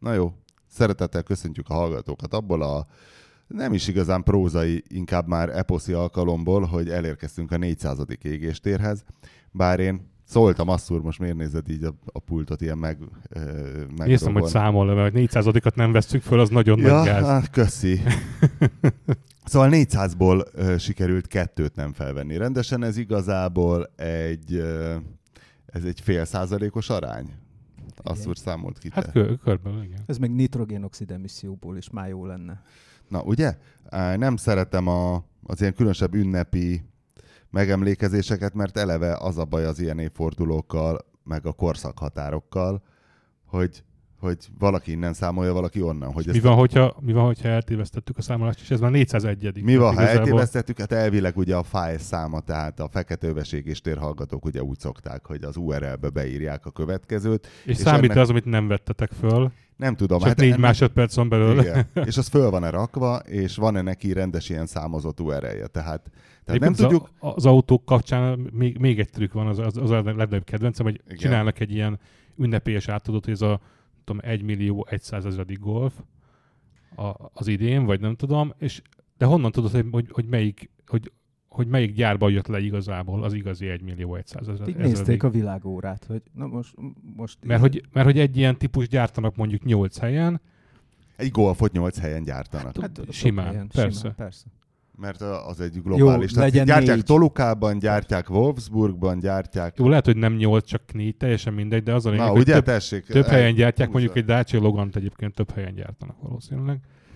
Na jó, szeretettel köszöntjük a hallgatókat abból a nem is igazán prózai, inkább már eposzi alkalomból, hogy elérkeztünk a 400. égéstérhez. Bár én szóltam, Asszúr, most miért nézed így a pultot ilyen meg Néztem, hogy számolom, mert 400-at nem vesszük föl, az nagyon nagy gáz. Hát köszi. Szóval 400-ból sikerült 2-t nem felvenni. Rendesen ez igazából egy fél százalékos arány. Asszúr számolt ki te. Hát körben, igen. Ez meg nitrogénoxid emisszióból is már jó lenne. Na, ugye? Nem szeretem az ilyen különösebb ünnepi megemlékezéseket, mert eleve az a baj az ilyen évfordulókkal, meg a korszakhatárokkal, hogy valaki innen számolja, valaki onnan. Hogy mi van, hogyha eltévesztettük a számolást, és ez már 401. Mi van, ha eltévesztettük? Hát elvileg ugye a file száma, tehát a Fekete-öves égéstér hallgatók ugye úgy szokták, hogy az URL-be beírják a következőt. És számít ennek... az, amit nem vettetek föl. Nem tudom. Csak 4 másodpercon belül. Igen. És az föl van-e rakva, és van-e neki rendes ilyen számozott URL-je. Tehát nem tudjuk... Az autók kapcsán még egy trükk van, az a legnagyobb kedvencem, hogy igen. Csinálnak egy ilyen ünnepélyes átadót, hogy ez a 1.100.000. Golf az idén, vagy nem tudom, de honnan tudod, hogy melyik gyárban jött le igazából az igazi 1.100.000? Így nézték a világórát, hogy na most mert hogy egy ilyen típus gyártanak mondjuk 8 helyen. Egy Golfot 8 helyen gyártanak. Hát simán, helyen, persze. Mert az egy globális. Jó, gyártják 4. Tolukában, gyártják Wolfsburgban, gyártják... Jó, lehet, hogy nem 8, csak 4, teljesen mindegy, de az a lényeg, hogy ugye, több helyen gyártják, mondjuk egy Dacia Logant egyébként több helyen gyártanak valószínűleg.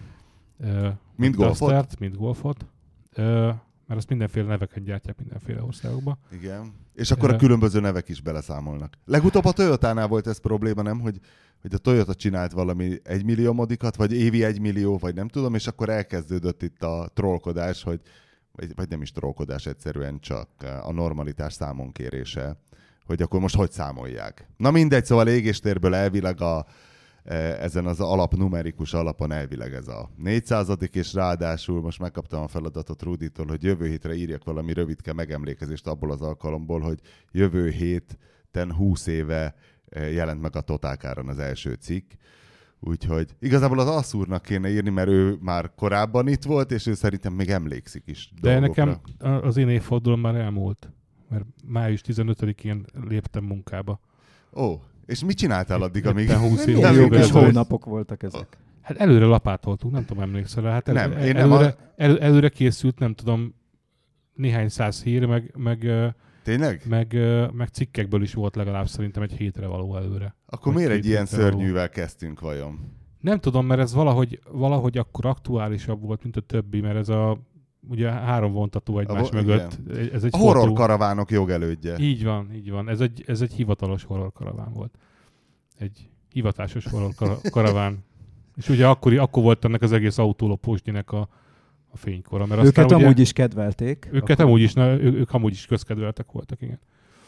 Mint Golfot? Mint Golfot. Mert azt mindenféle neveket gyártják mindenféle országokban. Igen. És akkor a különböző nevek is beleszámolnak. Legutóbb a Toyotánál volt ez probléma, nem? Hogy a Toyota csinált valami 1 millió modikat, vagy évi 1 millió, vagy nem tudom, és akkor elkezdődött itt a trollkodás, vagy nem is trollkodás, egyszerűen csak a normalitás számonkérése, hogy akkor most hogy számolják. Na mindegy, szóval égéstérből elvileg ezen az numerikus alapon elvileg ez a 400. és ráadásul most megkaptam a feladatot Ruditól, hogy jövő hétre írjak valami rövidke megemlékezést abból az alkalomból, hogy jövő héten 20 éve jelent meg a Totálkáron az első cikk. Úgyhogy igazából az Asszúrnak kéne írni, mert ő már korábban itt volt, és ő szerintem még emlékszik is de dolgokra. Nekem az én évfordulom már elmúlt, mert május 15-én léptem munkába. Ó, és mit csináltál addig, amíg 20 év? Jó kis hónapok voltak ezek. Hát előre lapátoltunk, nem tudom, emlékszel rá. Hát előre készült, nem tudom, néhány száz hír, Tényleg? meg cikkekből is volt legalább szerintem egy hétre való előre. Akkor miért egy ilyen szörnyűvel kezdtünk vajon? Nem tudom, mert ez valahogy akkor aktuálisabb volt, mint a többi, mert ez ugye 3 vontató egymás mögött. Ez egy a horrorkaravánok jogelődje. Így van. Ez egy hivatalos horrorkaraván volt. Egy hivatásos horrorkaraván. És ugye akkor volt ennek az egész autólopósdinek a fénykora. Mert őket amúgy ugye, is kedvelték. Ők amúgy is közkedveltek voltak, igen.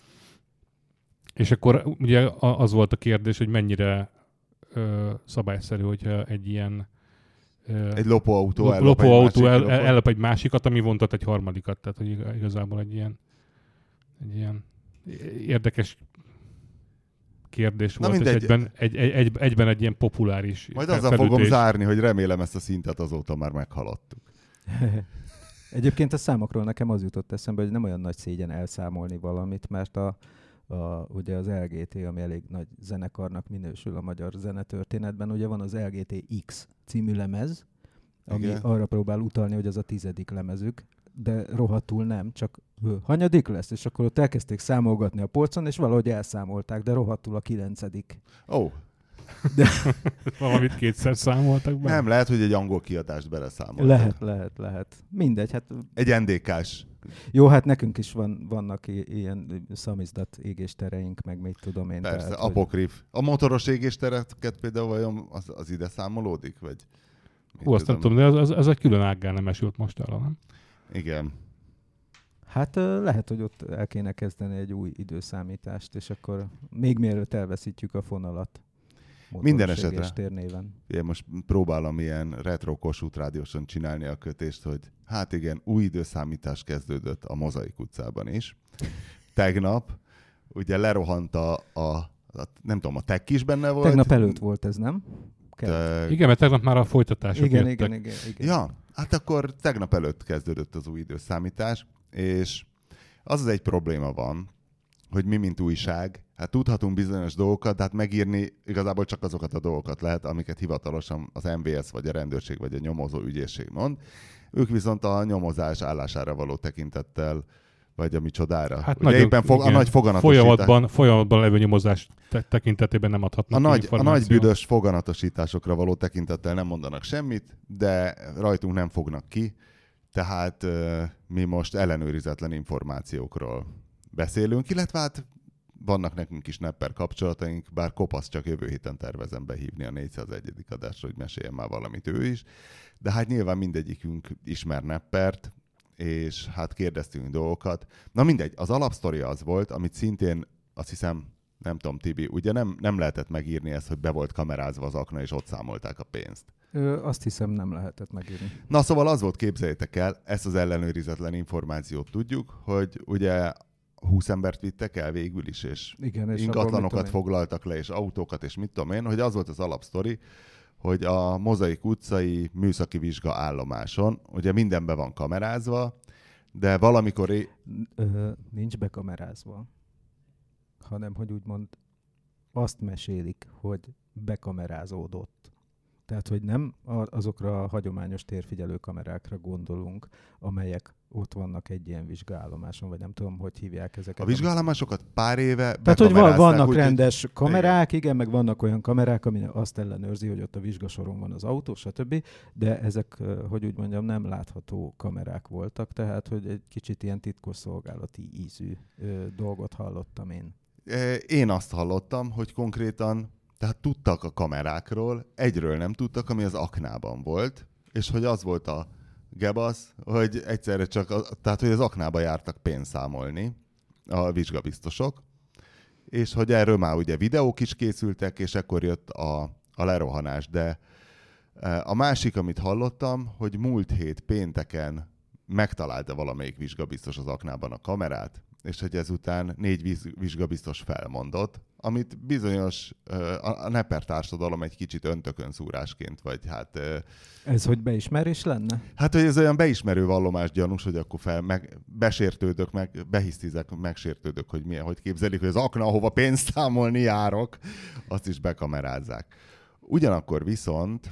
És akkor ugye az volt a kérdés, hogy mennyire szabályszerű, hogyha egy ilyen egy lopóautó ellop egy másikat, ami vontat egy harmadikat. Tehát, hogy igazából egy ilyen érdekes kérdés volt, és egyben egy ilyen populáris majd azzal fogom zárni, hogy remélem ezt a szintet azóta már meghaladtuk. Egyébként a számokról nekem az jutott eszembe, hogy nem olyan nagy szégyen elszámolni valamit, mert ugye az LGT, ami elég nagy zenekarnak minősül a magyar zenetörténetben, ugye van az LGT X című lemez, ami arra próbál utalni, hogy az a 10. lemezük, de rohadtul nem, csak hanyadik lesz, és akkor ott elkezdték számolgatni a polcon, és valahogy elszámolták, de rohadtul a 9. Ó. De... Valamit kétszer számoltak be? Nem, lehet, hogy egy angol kiadást beleszámoltak. Lehet. Mindegy. Hát... Egy NDK-s. Jó, hát nekünk is vannak ilyen szamizdat égéstereink, meg mit tudom én. Persze, tehát, apokrif. Hogy... A motoros égéstereket például vajon az ide számolódik? Vagy azt nem tudom, de az egy külön ággá nem esült most arra, nem? Igen. Hát lehet, hogy ott el kéne kezdeni egy új időszámítást, és akkor még mielőtt elveszítjük a fonalat. Minden esetre. Néven. Én most próbálom ilyen retro Kossuth rádióson csinálni a kötést, hogy hát igen, új időszámítás kezdődött a Mozaik utcában is. Tegnap ugye lerohant nem tudom, a Tek is benne volt. Tegnap előtt volt ez, nem? Igen, mert tegnap már a folytatások igen. Ja, hát akkor tegnap előtt kezdődött az új időszámítás, és az egy probléma van, hogy mi, mint újság, hát tudhatunk bizonyos dolgokat, de hát megírni igazából csak azokat a dolgokat lehet, amiket hivatalosan az MVS, vagy a rendőrség, vagy a nyomozó ügyészség mond. Ők viszont a nyomozás állására való tekintettel, vagy a micsodára. Hát ugye éppen a nagy foganatosítás. Folyamatban levő nyomozás tekintetében nem adhatnak a nagy büdös foganatosításokra való tekintettel nem mondanak semmit, de rajtunk nem fognak ki, tehát mi most ellenőrizetlen információkról beszélünk, illetve hát vannak nekünk is nepper kapcsolataink, bár kopasz csak jövő héten tervezem behívni a 401. adásra, hogy meséljen már valamit ő is, de hát nyilván mindegyikünk ismer neppert, és hát kérdeztünk dolgokat. Na mindegy, az alapsztoria az volt, amit szintén azt hiszem, nem tudom, Tibi, ugye nem lehetett megírni ezt, hogy be volt kamerázva az akna, és ott számolták a pénzt. Azt hiszem, nem lehetett megírni. Na szóval az volt, képzeljétek el, ezt az ellenőrizetlen információt tudjuk, hogy ugye 20 embert vittek el végül is, és ingatlanokat foglaltak le, és autókat, és mit tudom én, hogy az volt az alapsztori, hogy a Mozaik utcai műszaki vizsga állomáson, ugye minden be van kamerázva, de valamikor... Nincs bekamerázva, hanem, hogy úgymond azt mesélik, hogy bekamerázódott. Tehát, hogy nem azokra a hagyományos térfigyelő kamerákra gondolunk, amelyek ott vannak egy ilyen vizsgállomáson, vagy nem tudom, hogy hívják ezeket. A vizsgállomásokat pár éve tehát, hogy vannak rendes kamerák, igen, meg vannak olyan kamerák, ami azt ellenőrzi, hogy ott a vizsgasoron van az autó, stb. De ezek, hogy úgy mondjam, nem látható kamerák voltak, tehát, hogy egy kicsit ilyen titkosszolgálati ízű dolgot hallottam én. Én azt hallottam, hogy konkrétan tehát tudtak a kamerákról, egyről nem tudtak, ami az aknában volt, és hogy az volt a gebasz, hogy egyszerre csak, tehát hogy az aknába jártak pénzt számolni a vizsgabiztosok, és hogy erről már ugye videók is készültek, és ekkor jött a lerohanás. De a másik, amit hallottam, hogy múlt hét pénteken megtalálta valamelyik vizsgabiztos az aknában a kamerát, és hogy ezután 4 vizsgabiztos felmondott, amit bizonyos a nepper társadalom egy kicsit öntökönszúrásként, vagy hát... Ez hogy beismerés lenne? Hát, hogy ez olyan beismerő vallomás gyanús, hogy akkor besértődök, behisztizek, megsértődök, hogy milyen, hogy képzelik, hogy az akna, ahova pénzt számolni járok, azt is bekamerázzák. Ugyanakkor viszont,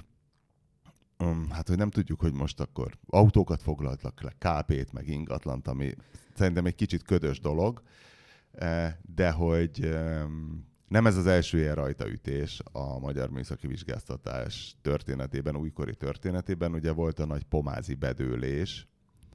hát, hogy nem tudjuk, hogy most akkor autókat foglaltak le, KP-t, meg ingatlant, ami szerintem egy kicsit ködös dolog, de hogy nem ez az első ilyen rajtaütés a magyar műszaki vizsgáztatás történetében, újkori történetében, ugye volt a nagy pomázi bedőlés,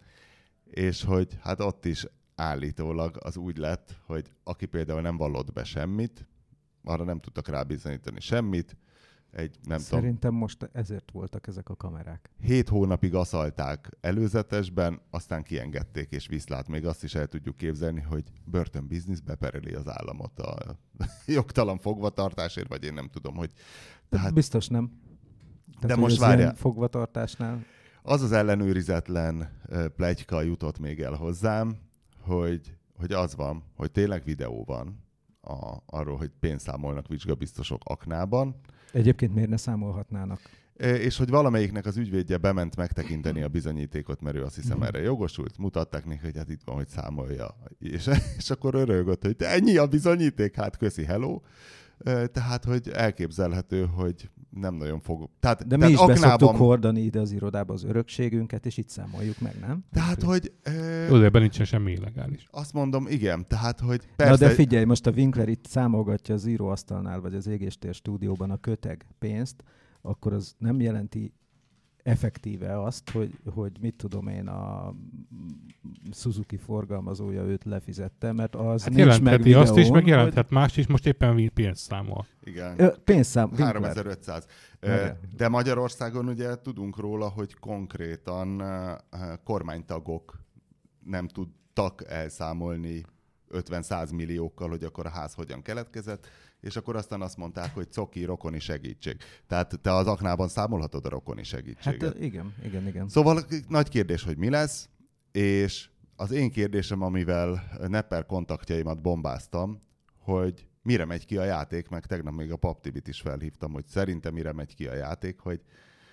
és hogy hát ott is állítólag az úgy lett, hogy aki például nem vallott be semmit, arra nem tudtak rábizonyítani semmit, Szerintem most ezért voltak ezek a kamerák. 7 hónapig aszalták előzetesben, aztán kiengedték, és viszlát még azt is el tudjuk képzelni, hogy börtönbiznisz bepereli az államot a jogtalan fogvatartásért, vagy én nem tudom, hogy... Tehát... Biztos nem. Tehát, de most várjál. Fogvatartásnál... Az ellenőrizetlen pletyka jutott még el hozzám, hogy az van, hogy tényleg videó van arról, hogy pénzt számolnak vizsgabiztosok aknában. Egyébként miért ne számolhatnának? És hogy valamelyiknek az ügyvédje bement megtekinteni a bizonyítékot, mert ő azt hiszem erre jogosult, mutatták neki, hogy hát itt van, hogy számolja. És akkor örögött, hogy ennyi a bizonyíték, hát köszi, hello. Tehát, hogy elképzelhető, hogy nem nagyon fog... De mi is beszoktuk hordani ide az irodába az örökségünket, és itt számoljuk meg, nem? Tehát, hogy... Ebben nincsen semmi illegális. Azt mondom, igen, tehát, hogy persze... Na de figyelj, most a Winkler itt számolgatja az íróasztalnál, vagy az Égéstér stúdióban a köteg pénzt, akkor az nem jelenti effektíve azt, hogy mit tudom én, a Suzuki forgalmazója őt lefizette, mert az hát nincs meg videón. Azt is, meg jelenthet mást is, most éppen pénzt számol. Igen. Pénzszám. 3500. De Magyarországon ugye tudunk róla, hogy konkrétan kormánytagok nem tudtak elszámolni 50-100 milliókkal, hogy akkor a ház hogyan keletkezett, és akkor aztán azt mondták, hogy coki, rokoni segítség. Tehát te az aknában számolhatod a rokoni segítséget. Hát igen. Szóval nagy kérdés, hogy mi lesz, és az én kérdésem, amivel nepper kontaktjaimat bombáztam, hogy mire megy ki a játék, meg tegnap még a Pap Tibit is felhívtam, hogy szerintem mire megy ki a játék, hogy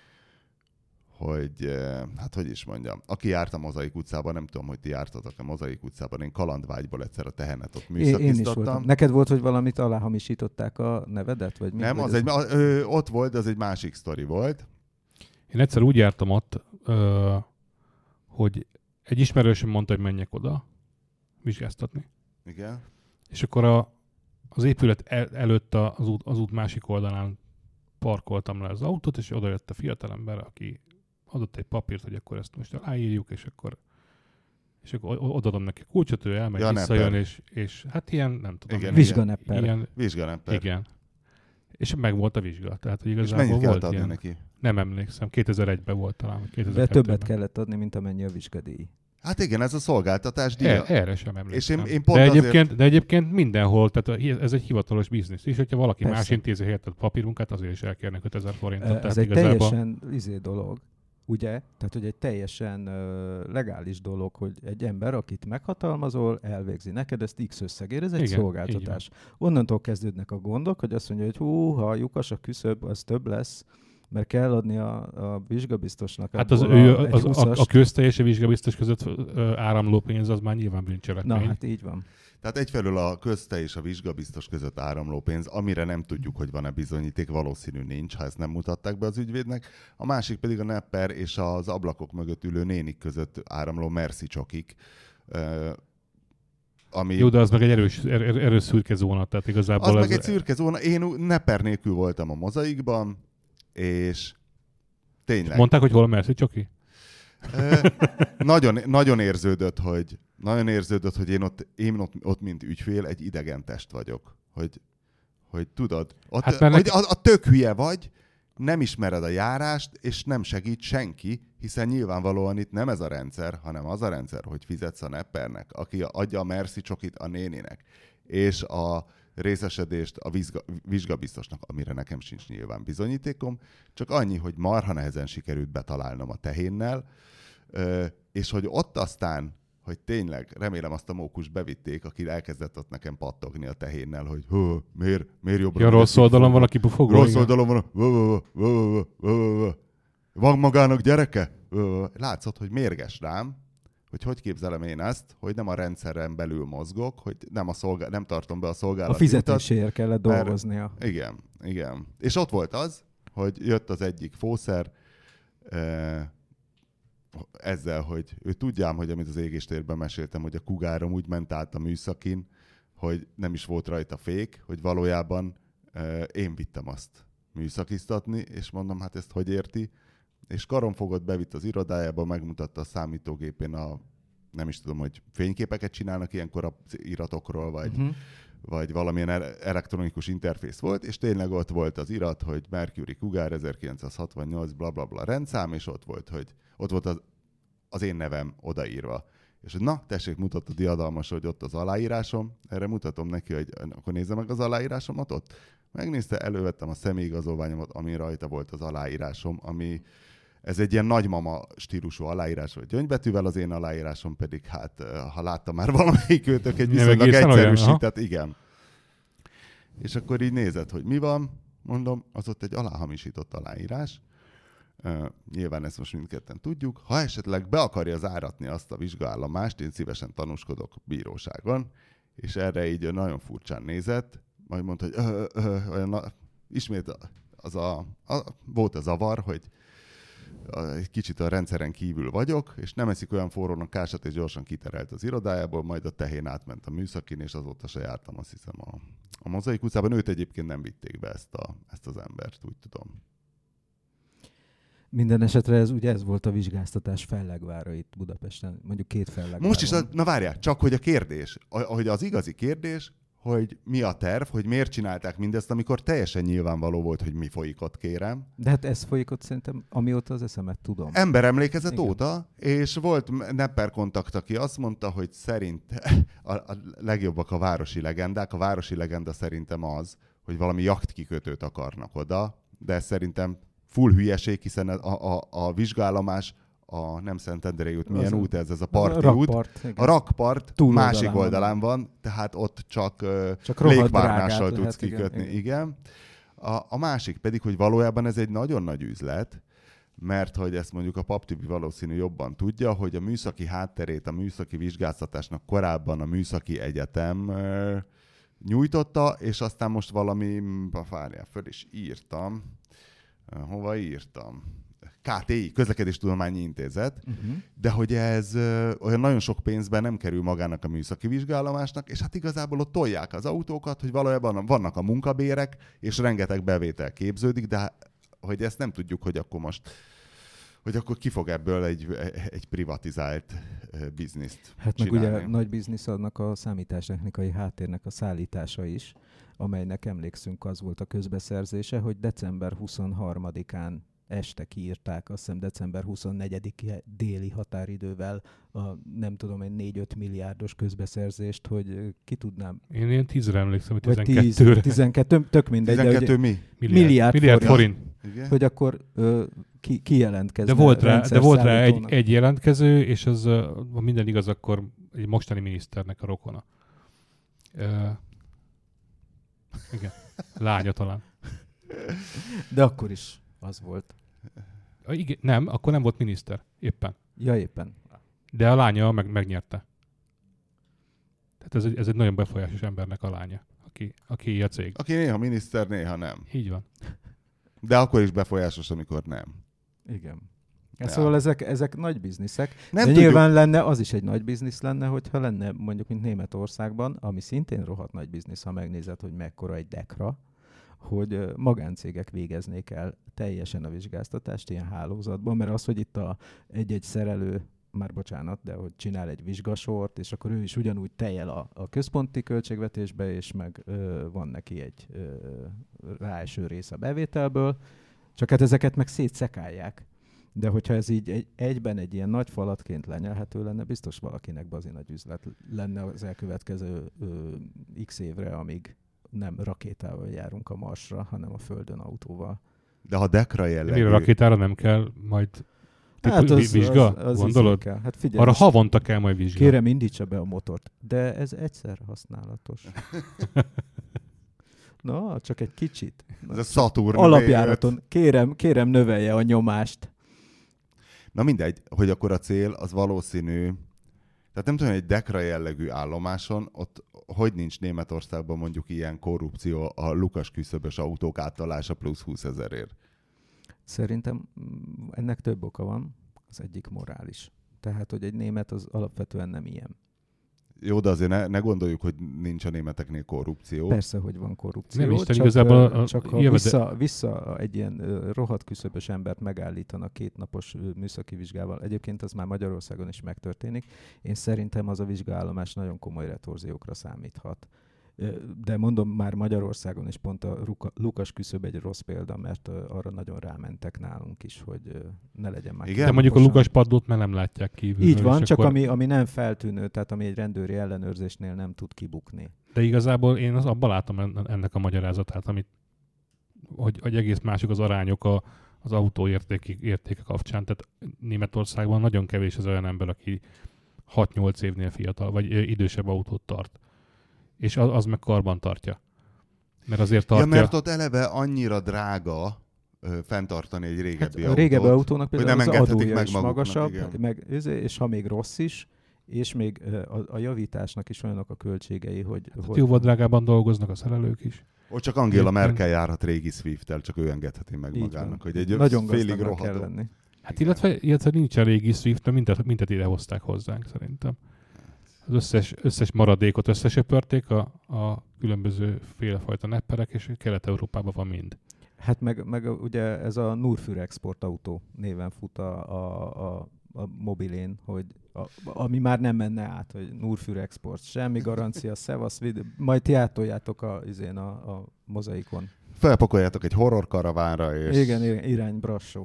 hát hogy is mondjam, aki járt a Mozaik utcában, nem tudom, hogy ti jártatok a Mozaik utcában, én kalandvágyból egyszer a tehenet ott műszakiztattam. Én is voltam. Neked volt, hogy valamit aláhamisították a nevedet? Vagy mi? Nem, vagy ott volt, az egy másik sztori volt. Én egyszer úgy jártam ott, hogy egy ismerősöm mondta, hogy menjek oda vizsgáztatni. Igen. És akkor az épület előtt az út másik oldalán parkoltam le az autót, és oda jött a fiatalember, aki adott egy papírt, hogy akkor ezt most aláírjuk, és akkor odaadom neki kulcsot, ő elmegy, visszajön, és hát ilyen, nem tudom. Igen, vizsganepper. Vizsganepper. Igen. És meg volt a vizsga. Tehát, hogy igazából és mennyit kellett adni neki? Nem emlékszem. 2001-ben volt talán. De többet kellett adni, mint amennyi a vizsgadíj. Hát igen, ez a szolgáltatás díja. Erre sem emlékszem. És én pont de egyébként mindenhol, tehát ez egy hivatalos biznisz is, hogyha valaki persze. Más intézi helyett papírunkát, azért is elkérnek 5000 forintot. Ez egy teljesen dolog, ugye? Tehát, hogy egy teljesen legális dolog, hogy egy ember, akit meghatalmazol, elvégzi neked ezt X összegért, ez egy szolgáltatás. Onnantól kezdődnek a gondok, hogy azt mondja, hogy ha lyukas a küszöb, az több lesz, mert kell adni a vizsgabiztosnak. Hát a közte és a vizsgabiztos között áramló pénz az már nyilván bűncselekmény. Na hát így van. Tehát egyfelől a közte és a vizsgabiztos között áramló pénz, amire nem tudjuk, hogy van-e bizonyíték, valószínű nincs, ha ezt nem mutatták be az ügyvédnek. A másik pedig a nepper és az ablakok mögött ülő nénik között áramló merci csokik. Ami... Jó, de az meg egy erős szürke zóna, tehát igazából az meg egy szürke zóna. Én nepper nélkül voltam a Mozaikban, és tényleg... Mondták, hogy hol a merci csoki? Nagyon érződött, hogy én ott mint ügyfél egy idegen test vagyok. Hogy tudod, a tök hülye vagy, nem ismered a járást, és nem segít senki, hiszen nyilvánvalóan itt nem ez a rendszer, hanem az a rendszer, hogy fizetsz a neppernek, aki adja a merci csokit a néninek, és a részesedést a vizsgabiztosnak, amire nekem sincs nyilván bizonyítékom, csak annyi, hogy marha nehezen sikerült betalálnom a tehénnel, és hogy ott aztán, hogy tényleg, remélem azt a mókus bevitték, aki elkezdett ott nekem pattogni a tehénnel, hogy miért jobbra... Ja, rossz oldalon van, aki pufogó. Rossz oldalon van, van magának gyereke? Látszott, hogy mérges rám, hogy képzelem én ezt, hogy nem a rendszeren belül mozgok, hogy nem tartom be a szolgálati utat. A fizetéséért kellett dolgoznia. Igen. És ott volt az, hogy jött az egyik fószer, ezzel, hogy ő tudjám, hogy amit az égéstérben meséltem, hogy a kugárom úgy ment át a műszakin, hogy nem is volt rajta fék, hogy valójában én vittem azt műszakiztatni, és mondom, hát ezt hogy érti? És karomfogott, bevitt az irodájába, megmutatta a számítógépén nem is tudom, hogy fényképeket csinálnak ilyenkor az iratokról, vagy valamilyen elektronikus interfész volt, és tényleg ott volt az irat, hogy Mercury Cougar 1968 blablabla rendszám, és ott volt az én nevem odaírva. És hogy na, tessék, mutatta diadalmas, hogy ott az aláírásom, erre mutatom neki, hogy akkor nézze meg az aláírásomat ott. Megnézte, elővettem a személyigazolványomat, ami rajta volt az aláírásom, ez egy ilyen nagymama stílusú aláírás, vagy gyöngybetűvel, az én aláírásom pedig, hát ha láttam már valamelyik őtök, egy viszonylag egyszerűsített, igen. És akkor így nézett, hogy mi van, mondom, az ott egy aláhamisított aláírás. Nyilván ezt most mindketten tudjuk. Ha esetleg be akarja záratni azt a vizsgaállomást, én szívesen tanúskodok bíróságon, és erre így nagyon furcsán nézett, majd mondta, hogy ismét volt a zavar, hogy egy kicsit a rendszeren kívül vagyok, és nem eszik olyan forrón a kását, és gyorsan kiterelt az irodájából, majd a tehén átment a műszakin, és azóta se jártam, azt hiszem, a Mozaik utcában. Őt egyébként nem vitték be ezt az embert, úgy tudom. Minden esetre ez volt a vizsgáztatás fellegvára itt Budapesten, mondjuk 2 fellegvára. Most is, na várjál, csak hogy a kérdés, hogy az igazi kérdés, hogy mi a terv, hogy miért csinálták mindezt, amikor teljesen nyilvánvaló volt, hogy mi folyik ott, kérem. De hát ez folyik ott szerintem, amióta az eszemet tudom. Emberemlékezet óta, és volt nepper kontakt, aki azt mondta, hogy szerint a legjobbak a városi legendák. A városi legenda szerintem az, hogy valami jachtkikötőt akarnak oda, de szerintem full hülyeség, hiszen a vizsgállomás nem Szentendrei út, milyen út ez a a parti út. rakpart, A rakpart túloldalán másik oldalán van, tehát ott csak rohadt légpárnással drágát tudsz kikötni. Igen. A másik pedig, hogy valójában ez egy nagyon nagy üzlet, mert hogy ezt mondjuk a PapTV valószínű jobban tudja, hogy a műszaki hátterét, a műszaki vizsgáztatásnak korábban a Műszaki Egyetem nyújtotta, és aztán most valami, várjál, föl is írtam. Hova írtam? KTI, Közlekedéstudományi Intézet, de hogy ez olyan nagyon sok pénzben nem kerül magának a műszaki vizsgálomásnak, és hát igazából ott tolják az autókat, hogy valójában vannak a munkabérek, és rengeteg bevétel képződik, de hogy ezt nem tudjuk, hogy akkor most, hogy akkor ki fog ebből egy privatizált bizniszt Hát csinálni. meg ugye nagy biznisz annak a számítástechnikai háttérnek a szállítása is, amelynek emlékszünk az volt a közbeszerzése, hogy december 23-án este kiírták, azt hiszem december 24-e déli határidővel a nem tudom én 4-5 milliárdos közbeszerzést, hogy ki tudnám. Én ilyen 10-re emlékszem, hogy 12-re. 12, tök mindegy. 12 mi? Milliárd forint. Igen? Hogy akkor kijelentkezne. De volt rá egy jelentkező, és az, ha minden igaz, akkor egy mostani miniszternek a rokona. Igen. Lánya talán. De akkor is az volt. Igen, nem, akkor nem volt miniszter. Éppen. Ja, éppen. De a lánya megnyerte. Tehát ez egy nagyon befolyásos embernek a lánya, aki a cég. Aki néha miniszter, néha nem. Így van. De akkor is befolyásos, amikor nem. Igen. Ja. Szóval ezek nagy bizniszek. Nem de tudjuk. nyilván lenne, az is egy nagy biznisz lenne, hogyha lenne mondjuk, mint Németországban, ami szintén rohadt nagy biznisz, ha megnézed, hogy mekkora egy dekra, hogy magáncégek végeznék el teljesen a vizsgáztatást ilyen hálózatban, mert az, hogy itt egy-egy szerelő, már bocsánat, de hogy csinál egy vizsgasort, és akkor ő is ugyanúgy tejjel a központi költségvetésbe, és meg van neki egy ráeső rész a bevételből, csak hát ezeket meg szétszekálják. De hogyha ez így egyben egy ilyen nagy falatként lenyelhető lenne, biztos valakinek bazi nagy üzlet lenne az elkövetkező x évre, amíg nem rakétával járunk a Marsra, hanem a Földön autóval. De ha dekra jellegű... Mire rakétára nem kell majd vizsga? Az gondolod? kell. Hát figyelj, arra havonta kell majd vizsga. Kérem, indítsa be a motort. De ez egyszer használatos. Na, csak egy kicsit. Ez a Saturn alapjáraton. Kérem, növelje a nyomást. Na mindegy, hogy akkor a cél az valószínű, tehát nem tudom, hogy egy dekra jellegű állomáson, ott hogy nincs Németországban mondjuk ilyen korrupció a lukas küszöbös autók átadása plusz 20 000-ért? Szerintem ennek több oka van. Az egyik morális. Tehát, hogy egy német az alapvetően nem ilyen. Jó, de azért ne gondoljuk, hogy nincs a németeknél korrupció. Persze, hogy van korrupció. Nem Isten, igazából csak ha vissza egy ilyen rohadt küszöbös embert megállítanak 2 napos műszaki vizsgával. Egyébként az már Magyarországon is megtörténik. Én szerintem az a vizsgaállomás nagyon komoly retorziókra számíthat. De mondom, már Magyarországon is pont a Lukas küszöb egy rossz példa, mert arra nagyon rámentek nálunk is, hogy ne legyen már. Igen? De mondjuk a Lukas padlót már nem látják kívül. Így van, csak akkor... ami nem feltűnő, tehát ami egy rendőri ellenőrzésnél nem tud kibukni. De igazából én abban látom ennek a magyarázatát, hogy egész mások az arányok az autó értéke kapcsán. Tehát Németországban nagyon kevés az olyan ember, aki 6-8 évnél fiatal, vagy idősebb autót tart. És az meg karban tartja. Mert azért tartja... Ja, mert ott eleve annyira drága fenntartani egy régebbi autót. A régebbi autónak például az adója meg is maguknak, magasabb, és ha még rossz is, és még a javításnak is olyanok a költségei, hogy... Hát jóval drágában dolgoznak a szerelők is. Ott csak Angela Merkel járhat régi Swift-tel, csak ő engedheti meg így magának, van. Hogy egy nagyon félig rohadó kell lenni. Hát illetve nincs a régi Swift, mindet ide hozták hozzánk szerintem. Az összes maradékot összesöpörték a különböző félfajta nepperek, és Kelet-Európában van mind. Hát meg ugye ez a Nurfür Export autó néven fut a mobilén, hogy ami már nem menne át, hogy Nurfür Export, semmi garancia, szevasz, majd ti átoljátok a mozaikon. Felpakoljátok egy horror karavánra, és... Igen, irány Brassó.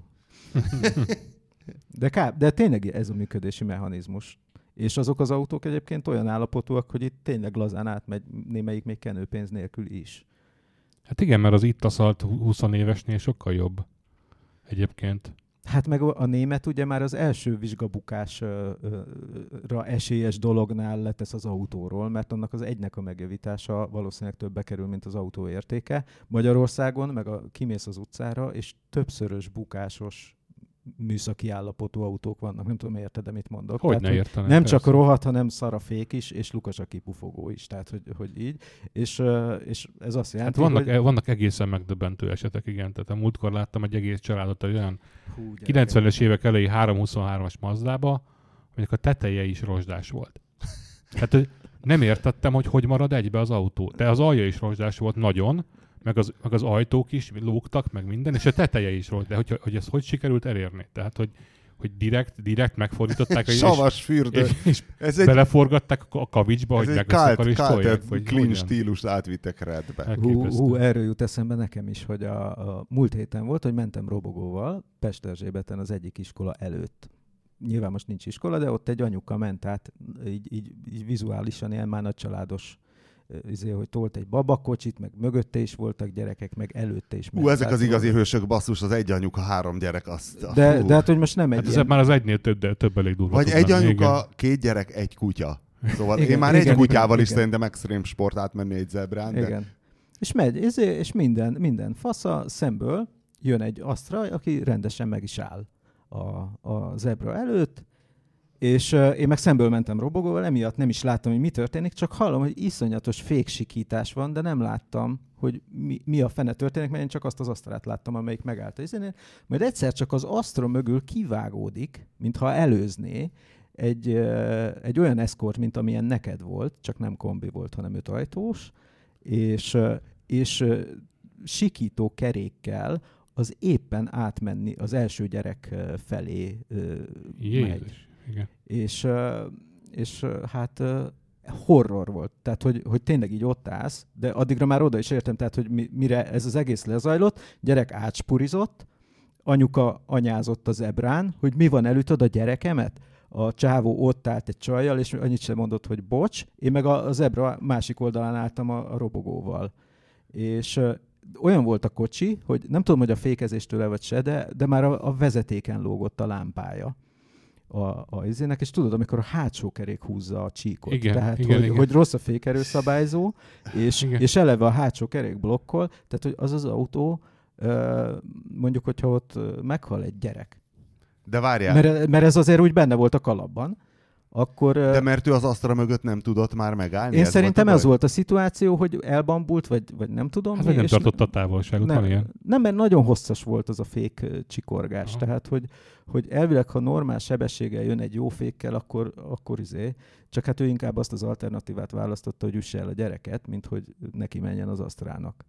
De tényleg ez a működési mechanizmus. És azok az autók egyébként olyan állapotúak, hogy itt tényleg lazán átmegy, némelyik még kenőpénz nélkül is. Hát igen, mert az itt aszalt 20 évesnél sokkal jobb egyébként. Hát meg a német ugye már az első vizsgabukásra esélyes dolognál letesz az autóról, mert annak az egynek a megjavítása valószínűleg többbe kerül, mint az autó értéke. Magyarországon meg kimész az utcára, és többszörös bukásos műszaki állapotú autók vannak. Nem tudom, érted, mit mondok. Hogy ne értenem. Nem csak rohadt, hanem szar a fék is, és lukas a kipufogó is. Tehát, hogy így. És ez azt jelenti, hát vannak egészen megdöbbentő esetek, igen. Tehát a múltkor láttam egy egész családot olyan 90-es évek elejé 323-as Mazdába, aminek a teteje is rozsdás volt. Hát nem értettem, hogy marad egybe az autó. De az alja is rozsdás volt nagyon, meg az ajtók is lógtak, meg minden, és a teteje is volt. De hogy ezt hogy sikerült elérni? Tehát, hogy direkt megfordították. Savas fürdő. És beleforgatták a kavicsba, hogy megösszakarítsd. Clean stílust átvittek redbe. Erről jut eszembe nekem is, hogy a múlt héten volt, hogy mentem robogóval Pesterzsébeten az egyik iskola előtt. Nyilván most nincs iskola, de ott egy anyuka ment át, így vizuálisan ilyen már nagycsaládos, hogy tolt egy babakocsit, meg mögötte is voltak gyerekek, meg előtte is. Ezek az igazi hősök, basszus, az egy anyuka, 3 gyerek. De hát, hogy most nem egy ilyen... már az egynél több elég durva. Vagy egy anyuka, 2 gyerek, 1 kutya. Szóval én már egy kutyával is szerintem extrém sport átmenni egy zebrán. Igen. De... És megy, és minden fasza szemből jön egy Astra, aki rendesen meg is áll a zebra előtt, és én meg szemből mentem robogóval, emiatt nem is láttam, hogy mi történik, csak hallom, hogy iszonyatos féksikítás van, de nem láttam, hogy mi a fene történik, mert én csak azt az Astrát láttam, amelyik megállt. Majd egyszer csak az Astra mögül kivágódik, mintha előzné egy olyan Escort, mint amilyen neked volt, csak nem kombi volt, hanem 5 ajtós, és sikító kerékkel az éppen átmenni az első gyerek felé megy. Igen. És hát horror volt. Tehát, hogy tényleg így ott állsz, de addigra már oda is értem, tehát, hogy mire ez az egész lezajlott, gyerek átspurizott, anyuka anyázott a zebrán, hogy mi van, elütöd a gyerekemet? A csávó ott állt egy csajjal, és annyit sem mondott, hogy bocs, én meg a zebra másik oldalán álltam a robogóval. És olyan volt a kocsi, hogy nem tudom, hogy a fékezéstől vagy se, de már a vezetéken lógott a lámpája a izének, és tudod, amikor a hátsó kerék húzza a csíkot. Igen, tehát, igen. hogy rossz a fékerőszabályzó, és eleve a hátsó kerék blokkol, tehát, hogy az autó, mondjuk, hogyha ott meghal egy gyerek. De várjál. Mert ez azért úgy benne volt a kalapban, akkor... De mert ő az Astra mögött nem tudott már megállni? Én szerintem ez volt a szituáció, hogy elbambult, vagy nem tudom. Hát nem tartotta a távolságot, van ilyen? Nem, mert nagyon hosszas volt az a fék csikorgás. Aha. Tehát, hogy elvileg, ha normál sebességgel jön egy jó fékkel, akkor csak hát ő inkább azt az alternatívát választotta, hogy üsse el a gyereket, mint hogy neki menjen az Astrának.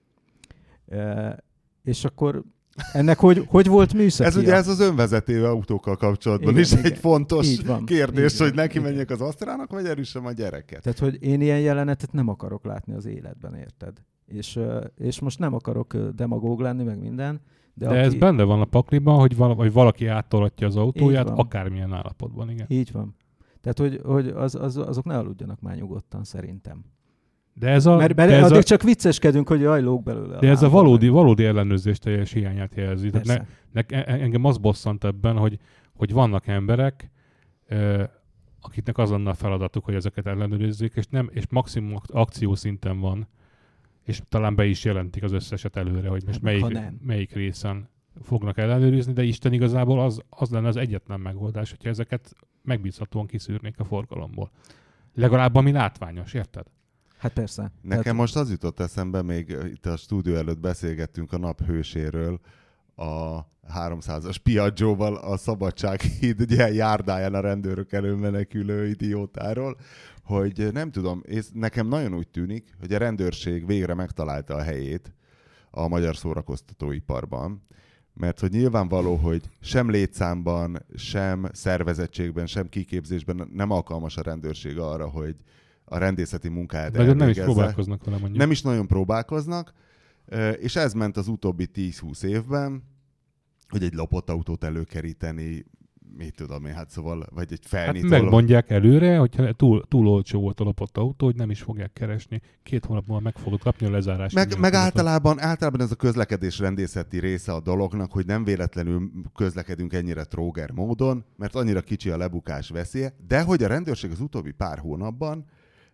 És akkor... Ennek hogy volt műszakia? Ez ugye ez az önvezető autókkal kapcsolatban is egy fontos kérdés, hogy neki menjek az Astrának, vagy elüssem a gyereket. Tehát, hogy én ilyen jelenetet nem akarok látni az életben, érted? És most nem akarok demagóg lenni, meg minden. De ez benne van a pakliban, hogy valaki áttolatja az autóját, akármilyen állapotban, igen. Így van. Tehát, hogy azok ne aludjanak már nyugodtan, szerintem. Mert addig csak vicceskedünk, hogy jaj, lóg belőle. De ez a valódi ellenőrzés teljes hiányát jelzi. Engem az bosszant ebben, hogy vannak emberek, akiknek az lenne a feladatuk, hogy ezeket ellenőrizzék, és maximum akciószinten van, és talán be is jelentik az összeset előre, hogy most melyik részen fognak ellenőrizni, de Isten igazából az lenne az egyetlen megoldás, hogyha ezeket megbízhatóan kiszűrnék a forgalomból. Legalább ami látványos, érted? Hát persze. Nekem most az jutott eszembe, még itt a stúdió előtt beszélgettünk a nap hőséről, a 300-as Piaggióval a Szabadsághíd ugye járdáján a rendőrök elől menekülő idiótáról, hogy nem tudom, nekem nagyon úgy tűnik, hogy a rendőrség végre megtalálta a helyét a magyar szórakoztatóiparban, mert hogy nyilvánvaló, hogy sem létszámban, sem szervezettségben, sem kiképzésben nem alkalmas a rendőrség arra, hogy a rendészeti munkáját elvégezze. Nem is próbálkoznak vele, mondjuk. Nem is nagyon próbálkoznak, és ez ment az utóbbi 10-20 évben, hogy egy lopott autót előkeríteni mit tudom én, hát szóval, vagy egy felnyitó. Hát megmondják előre, hogyha túl olcsó volt a lopott autó, hogy nem is fogják keresni. 2 hónap múlva meg fogod kapni a lezárás. Meg általában ez a közlekedés rendészeti része a dolognak, hogy nem véletlenül közlekedünk ennyire tróger módon, mert annyira kicsi a lebukás veszélye, de hogy a rendőrség az utóbbi pár hónapban,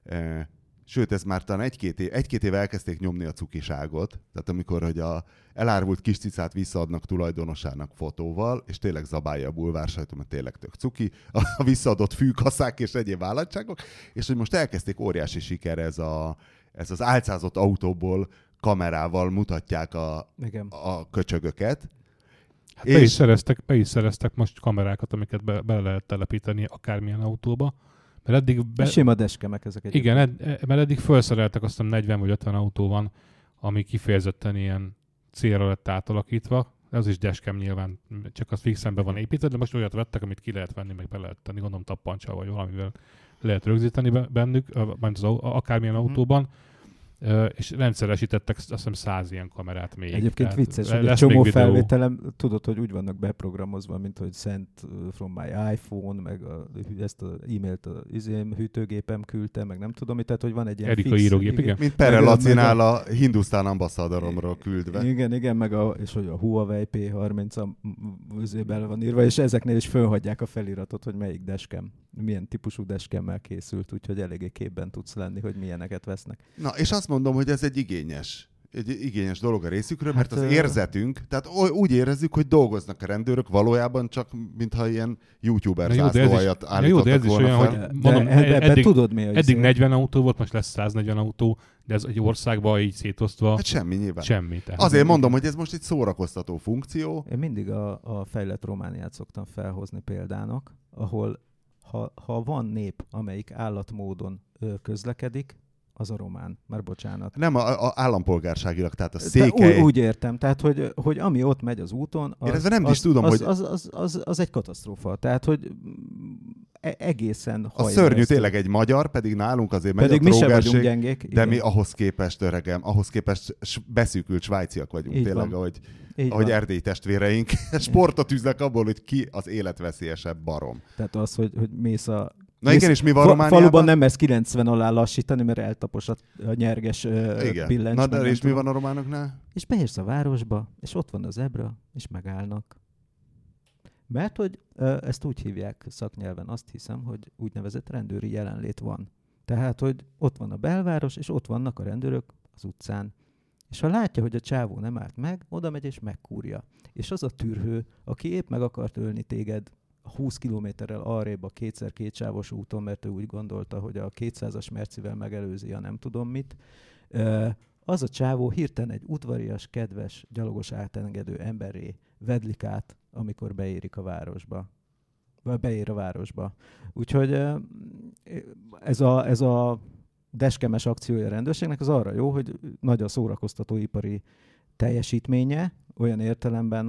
sőt, ez már talán egy-két éve elkezdték nyomni a cukiságot, tehát amikor hogy a elárvult kis cicát visszaadnak tulajdonosának fotóval, és tényleg zabálja a bulvársajtó, mert tényleg tök cuki, a visszaadott fűkaszák és egyéb állatságok, és hogy most elkezdték, óriási siker ez az álcázott autóból kamerával mutatják a köcsögöket. Hát be is szereztek most kamerákat, amiket bele lehet telepíteni akármilyen autóba. Mert eddig sima deskemek ezek egyébként. Igen, mert eddig felszereltek, azt hiszem 40 vagy 50 autó van, ami kifejezetten ilyen célra lett átalakítva. Ez is dashcam nyilván, csak az fixen be van építve, de most olyat vettek, amit ki lehet venni, meg be lehet tenni, gondolom tappancsal vagy valamivel lehet rögzíteni bennük, akármilyen autóban. És rendszeresítettek azt hiszem 100 ilyen kamerát még. Egyébként vicces, hogy egy csomó felvételem, tudod, hogy úgy vannak beprogramozva, mint hogy sent from my iPhone, meg ezt az e-mailt a hűtőgépem küldte, meg nem tudom, tehát hogy van egy ilyen Erika írógép, igen. Mint Perre Lacinál a Hindusztán ambasszadoromról küldve. Igen, meg és hogy a Huawei P30 bele van írva, és ezeknél is fölhagyják a feliratot, hogy melyik dashcam, milyen típusú dashcammel készült, úgyhogy eléggé képben tudsz lenni, hogy milyeneket vesznek. Na, és azt mondom, hogy ez egy igényes dolog a részükről, mert az érzetünk, tehát úgy érezzük, hogy dolgoznak a rendőrök valójában csak, mintha ilyen YouTuber zászlóaljat állítottak volna fel. Mondom, tudod mi? Eddig 40 autó volt, most lesz 140 autó, de ez egy országban így szétosztva. Hát semmi nyilván. Semmi. Tehát. Azért mondom, hogy ez most egy szórakoztató funkció. Én mindig a fejlett Romániát szoktam felhozni példának, ahol ha van nép, amelyik állatmódon közlekedik, az a román. Már bocsánat. Nem, a állampolgárságilag, tehát a székely... Úgy értem, tehát hogy ami ott megy az úton, az egy katasztrófa. Tehát, hogy egészen a szörnyű tényleg egy magyar, pedig nálunk azért megy a trógerség, gyengék, de mi ahhoz képest, öregem, beszűkült svájciak vagyunk. Így tényleg, ahogy erdélyi testvéreink sportot üznek abból, hogy ki az életveszélyesebb barom. Tehát az, hogy mész a... Na igen, és mi van Romániában? Faluban nem mersz 90 alá lassítani, mert eltapos a nyerges billencs. Na de és mi van a románoknál? És beérsz a városba, és ott van a zebra, és megállnak. Mert hogy ezt úgy hívják szaknyelven, azt hiszem, hogy úgynevezett rendőri jelenlét van. Tehát, hogy ott van a belváros, és ott vannak a rendőrök az utcán. És ha látja, hogy a csávó nem állt meg, oda megy és megkúrja. És az a tűrhő, aki épp meg akart ölni téged 20 kilométerrel arrébb a 2x2 sávos úton, mert ő úgy gondolta, hogy a 200-as Mercivel megelőzi a nem tudom mit, az a csávó hirtelen egy udvarias, kedves, gyalogos átengedő emberré vedlik át, amikor beér a városba. Úgyhogy ez a deskemes akciója a rendőrségnek az arra jó, hogy nagy a szórakoztató ipari teljesítménye, olyan értelemben,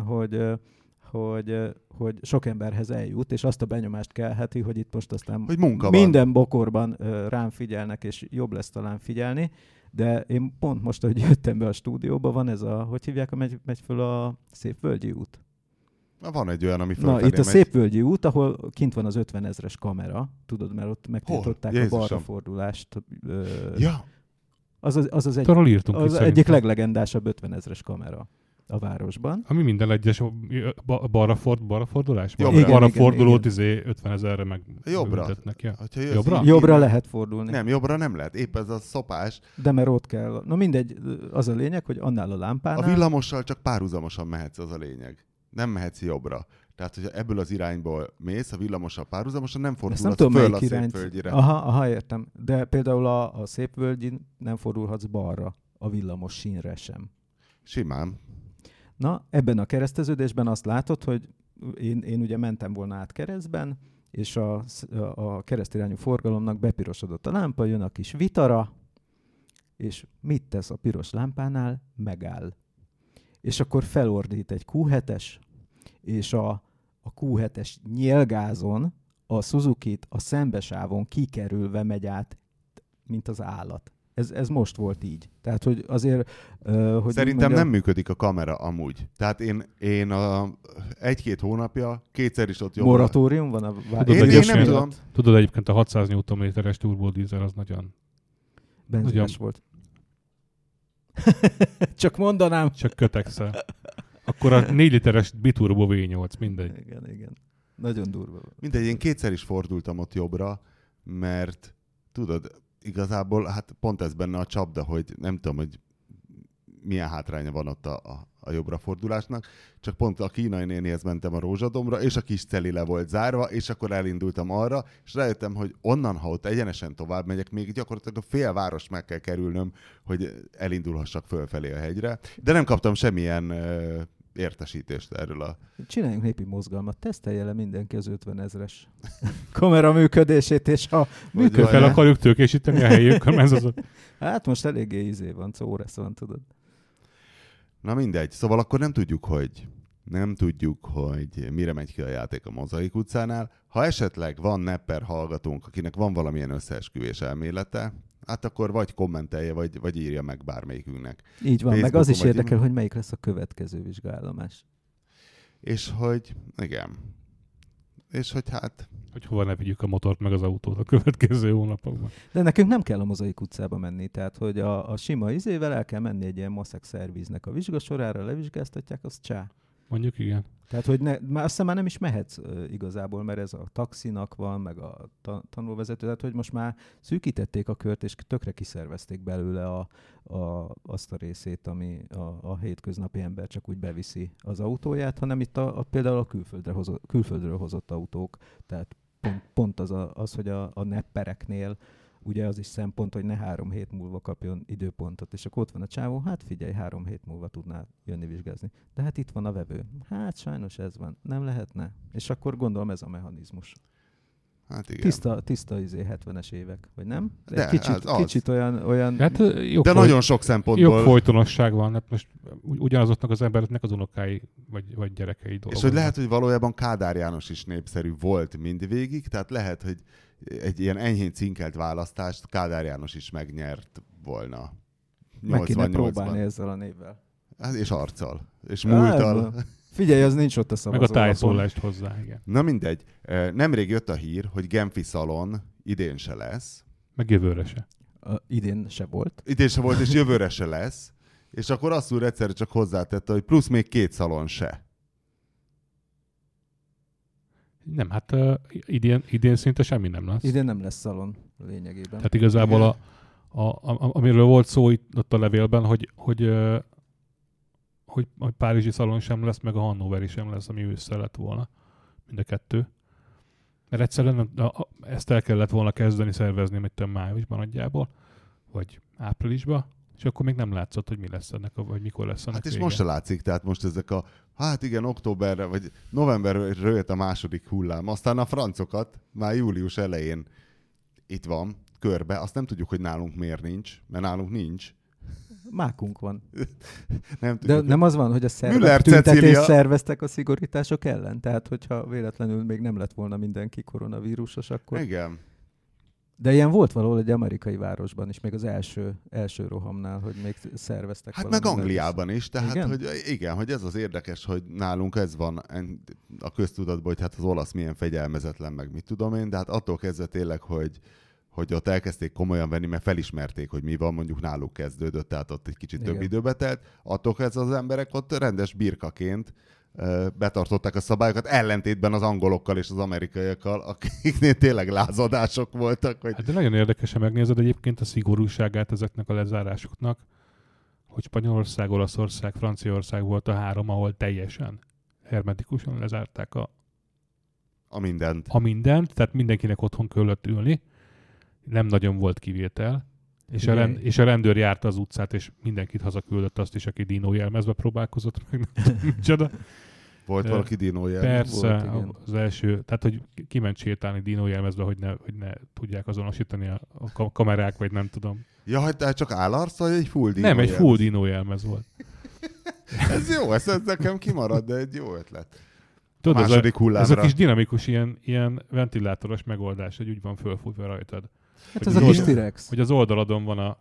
hogy sok emberhez eljut, és azt a benyomást kelheti, hogy itt most aztán minden bokorban rám figyelnek, és jobb lesz talán figyelni, de én pont most, hogy jöttem be a stúdióba, van ez a, hogy hívják, megy föl a Szépvölgyi út? Van egy olyan, ami fölfelé megy. Itt a Szépvölgyi út, ahol kint van az 50 000-es kamera, tudod, mert ott megtiltották a balrafordulást. Ja. Az egyik leglegendásabb 50 000-es kamera a városban. Ami minden egyes balrafordulás? Balra fordulót 50 000-re meg ültetnek. Ja. Jobbra lehet fordulni. Nem, jobbra nem lehet. Épp ez a szopás. De mert ott kell. Na mindegy, az a lényeg, hogy annál a lámpánál... A villamossal csak párhuzamosan mehetsz, az a lényeg. Nem mehetsz jobbra. Tehát, hogyha ebből az irányból mész, a villamossal párhuzamosan nem fordulhatsz föl a Szépvölgyire. Aha, értem. De például a Szépvölgyin nem fordulhatsz balra, a villamos sínre sem. Simán. Na, ebben a kereszteződésben azt látod, hogy én ugye mentem volna át keresztben, és a keresztirányú forgalomnak bepirosodott a lámpa, jön a kis vitara, és mit tesz a piros lámpánál? Megáll. És akkor felordít egy Q7-es, és a Q7-es nyílgázon a Suzuki-t a szembesávon kikerülve megy át, mint az állat. Ez most volt így. Tehát, hogy azért... hogy szerintem nem működik a kamera amúgy. Tehát én egy-két hónapja kétszer is ott jobbra. Moratórium van a Én nem tudom. Tudod, egyébként a 600 Nm-es turbodízel az nagyon... Benzines volt. Csak mondanám. Csak kötekszel. Akkor a 4 literes biturbo V8, mindegy. Igen. Nagyon durva. Mindegy, én kétszer is fordultam ott jobbra, mert tudod, igazából hát pont ez benne a csapda, hogy nem tudom, hogy milyen hátránya van ott a jobbra fordulásnak, csak pont a kínai nénihez mentem a Rózsadombra, és a kis celi le volt zárva, és akkor elindultam arra, és rájöttem, hogy onnan, ha ott egyenesen tovább megyek, még gyakorlatilag a fél város meg kell kerülnöm, hogy elindulhassak fölfelé a hegyre, de nem kaptam semmilyen értesítést erről a... Csináljunk népi mozgalmat, tesztelje le mindenki az 50 000-es kamera működését, és ha működik... Fel akarjuk tőkésíteni a helyünkön, ez az... Hát most eléggé van, szóresz van, tudod. Na mindegy, szóval akkor nem tudjuk, hogy mire megy ki a játék a Mozaik utcánál. Ha esetleg van nepper hallgatónk, akinek van valamilyen összeesküvés elmélete, hát akkor vagy kommentelje, vagy írja meg bármelyikünknek. Így van, meg az is érdekel, hogy melyik lesz a következő vizsgállomás. És hogy, igen. És hogy hát... Hogy hova ne vigyük a motort meg az autót a következő hónapokban. De nekünk nem kell a Mozaik utcába menni, tehát hogy a sima izével el kell menni egy ilyen maszek szerviznek a vizsgasorára, levizsgáztatják, az csá. Mondjuk igen. Tehát, hogy aztán már nem is mehetsz igazából, mert ez a taxinak van, meg a tanulvezető, tehát, hogy most már szűkítették a kört, és tökre kiszervezték belőle azt a részét, ami a hétköznapi ember csak úgy beviszi az autóját, hanem itt például a külföldről hozott autók, tehát pont az, hogy a neppereknél ugye az is szempont, hogy ne 3 hét múlva kapjon időpontot, és akkor ott van a csávó, hát figyelj, 3 hét múlva tudnál jönni vizsgázni. De hát itt van a vevő. Hát sajnos ez van. Nem lehetne? És akkor gondolom ez a mechanizmus. Hát igen. Tiszta 70-es évek, vagy nem? De kicsit olyan... Hát, de nagyon sok szempontból... Jogfolytonosság van. Hát most ugyanazoknak az embereknek az unokái vagy gyerekei dolgoznak. És hogy lehet, hogy valójában Kádár János is népszerű volt mindvégig, tehát lehet, hogy egy ilyen enyhén cinkelt választást Kádár János is megnyert volna. Meg kéne próbálni ezzel a névvel. Hát és arccal. És múlttal. Figyelj, az nincs ott a szavazólapon. Meg a tájszólást hozzá, igen. Na mindegy. Nemrég jött a hír, hogy Genfi Szalon idén se lesz. Meg jövőre se. Idén se volt. Idén se volt, és jövőre se lesz. És akkor azt úr egyszerre csak hozzátette, hogy plusz még 2 szalon se. Nem, hát idén szinte semmi nem lesz. Idén nem lesz szalon lényegében. Tehát igazából amiről volt szó ott a levélben, hogy párizsi szalon sem lesz, meg a hannoveri sem lesz, ami ősszel lett volna. Mind a kettő. Mert egyszerűen ezt el kellett volna kezdeni szervezni, mit májusban nagyjából, vagy áprilisban, és akkor még nem látszott, hogy mi lesz ennek, vagy mikor lesz ennek Hát és vége. most se látszik, tehát most ezek hát igen, októberre, vagy novemberre jött a második hullám, aztán a francokat már július elején itt van, körbe, azt nem tudjuk, hogy nálunk miért nincs, mert nálunk nincs. Mákunk van. Nem tudjuk. De nem az van, hogy a szervek tüntetést szerveztek a szigorítások ellen? Tehát, hogyha véletlenül még nem lett volna mindenki koronavírusos, akkor... Igen. De ilyen volt valahol egy amerikai városban is, még az első rohamnál, hogy még szerveztek hát meg Angliában is, tehát igen? Hogy ez az érdekes, hogy nálunk ez van a köztudatban, hogy hát az olasz milyen fegyelmezetlen, meg mit tudom én, de hát attól kezdve tényleg, hogy ott elkezdték komolyan venni, mert felismerték, hogy mi van, mondjuk náluk kezdődött, tehát ott egy kicsit több időbe telt. Attól kezdve az emberek ott rendes birkaként betartották a szabályokat, ellentétben az angolokkal és az amerikaiakkal, akiknél tényleg lázadások voltak. Hogy... Hát de nagyon érdekesen megnézed egyébként a szigorúságát ezeknek a lezárásoknak, hogy Spanyolország, Olaszország, Franciaország volt a 3, ahol teljesen hermetikusan lezárták a mindent, tehát mindenkinek otthon kellett ülni. Nem nagyon volt kivétel. És a rendőr járta az utcát, és mindenkit hazaküldött, azt is, aki dinójelmezbe próbálkozott, meg nem tudom micsoda. Volt valaki dinójelmezbe? Persze, volt, az első, tehát hogy kiment sétálni dinójelmezbe, hogy ne tudják azonosítani a kamerák, vagy nem tudom. Ja, hogy tehát csak állarc, vagy egy full dinójelmez? Nem, egy full dinójelmez volt. Ez jó, ez nekem kimarad, de egy jó ötlet. Tudod, ez a kis dinamikus ilyen ventilátoros megoldás, hogy úgy van fölfújva rajtad. Hát ez a kis T-rex. Hogy az oldaladon van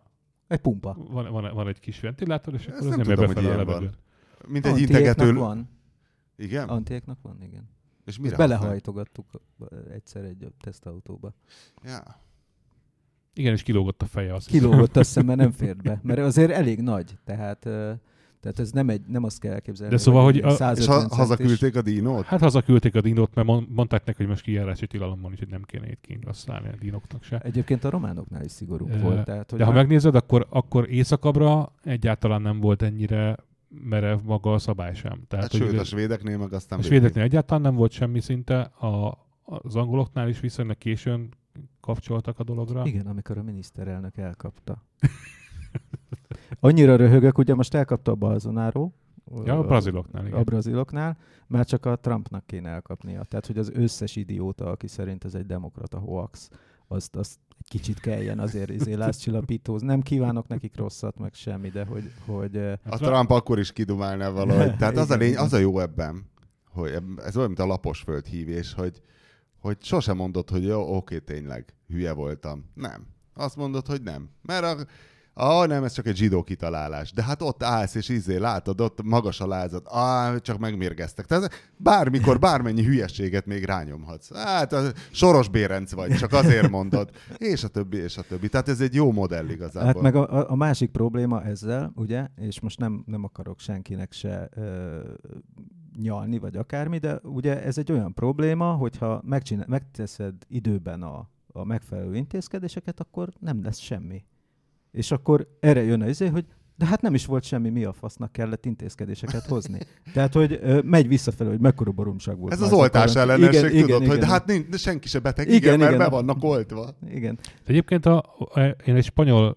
Egy pumpa. Van egy kis ventilátor, és akkor nem nem tudom, ér befele a hogy levegőt. Mint egy integető... van. Igen? Antiéknak van, igen. És mire belehajtogattuk egyszer egy tesztautóba. Ja. Igen, és kilógott a feje. Kilógott, azt hiszem, mert nem fért be. Mert azért elég nagy. Tehát ez nem azt kell elképzelni. De szóval, hogy és hazaküldték a dinót? Hát hazaküldték a dinót, mert mondták neki, hogy most kijárási tilalom van, úgyhogy nem kéne itt kint használni a dinóknak se. Egyébként a románoknál is szigorúbb volt. Tehát, hogy de ha megnézed, akkor északabbra egyáltalán nem volt ennyire merev maga a szabály sem. Tehát, sőt, a svédeknél meg aztán... A svédeknél egyáltalán nem volt semmi szinte, az angoloknál is viszonylag későn kapcsoltak a dologra. Igen, amikor a miniszterelnök elkapta. Annyira röhögök, ugye most elkapta a Bolsonaro. Ja, a braziloknál. Igen. A braziloknál, már csak a Trumpnak kéne elkapnia. Tehát, hogy az összes idióta, aki szerint ez egy demokrata hoax, azt egy kicsit kelljen azért lázcsillapítózni. Nem kívánok nekik rosszat, meg semmi, de hogy a Trump akkor is kidumálná valahogy. Tehát az a jó ebben, hogy ez olyan, mint a lapos földhívés, hogy sosem mondod, hogy jó, oké, tényleg, hülye voltam. Nem. Azt mondod, hogy nem. Mert nem, ez csak egy zsidó kitalálás. De hát ott állsz, és látod, ott magas a lázad. Csak megmérgeztek. Tehát bármikor, bármennyi hülyességet még rányomhatsz. Hát Soros Bérenc vagy, csak azért mondod. És a többi, és a többi. Tehát ez egy jó modell igazából. Hát meg a másik probléma ezzel, ugye, és most nem akarok senkinek se nyalni, vagy akármi, de ugye ez egy olyan probléma, hogyha megteszed időben a megfelelő intézkedéseket, akkor nem lesz semmi. És akkor erre jön az, hogy de hát nem is volt semmi, mi a fasznak kellett intézkedéseket hozni. Tehát, hogy megy visszafelé, hogy mekkora baromság volt. Ez az oltás ellenesség, tudod, hogy de hát senki se beteg, igen, mert be vannak oltva. Igen. Egyébként én egy spanyol,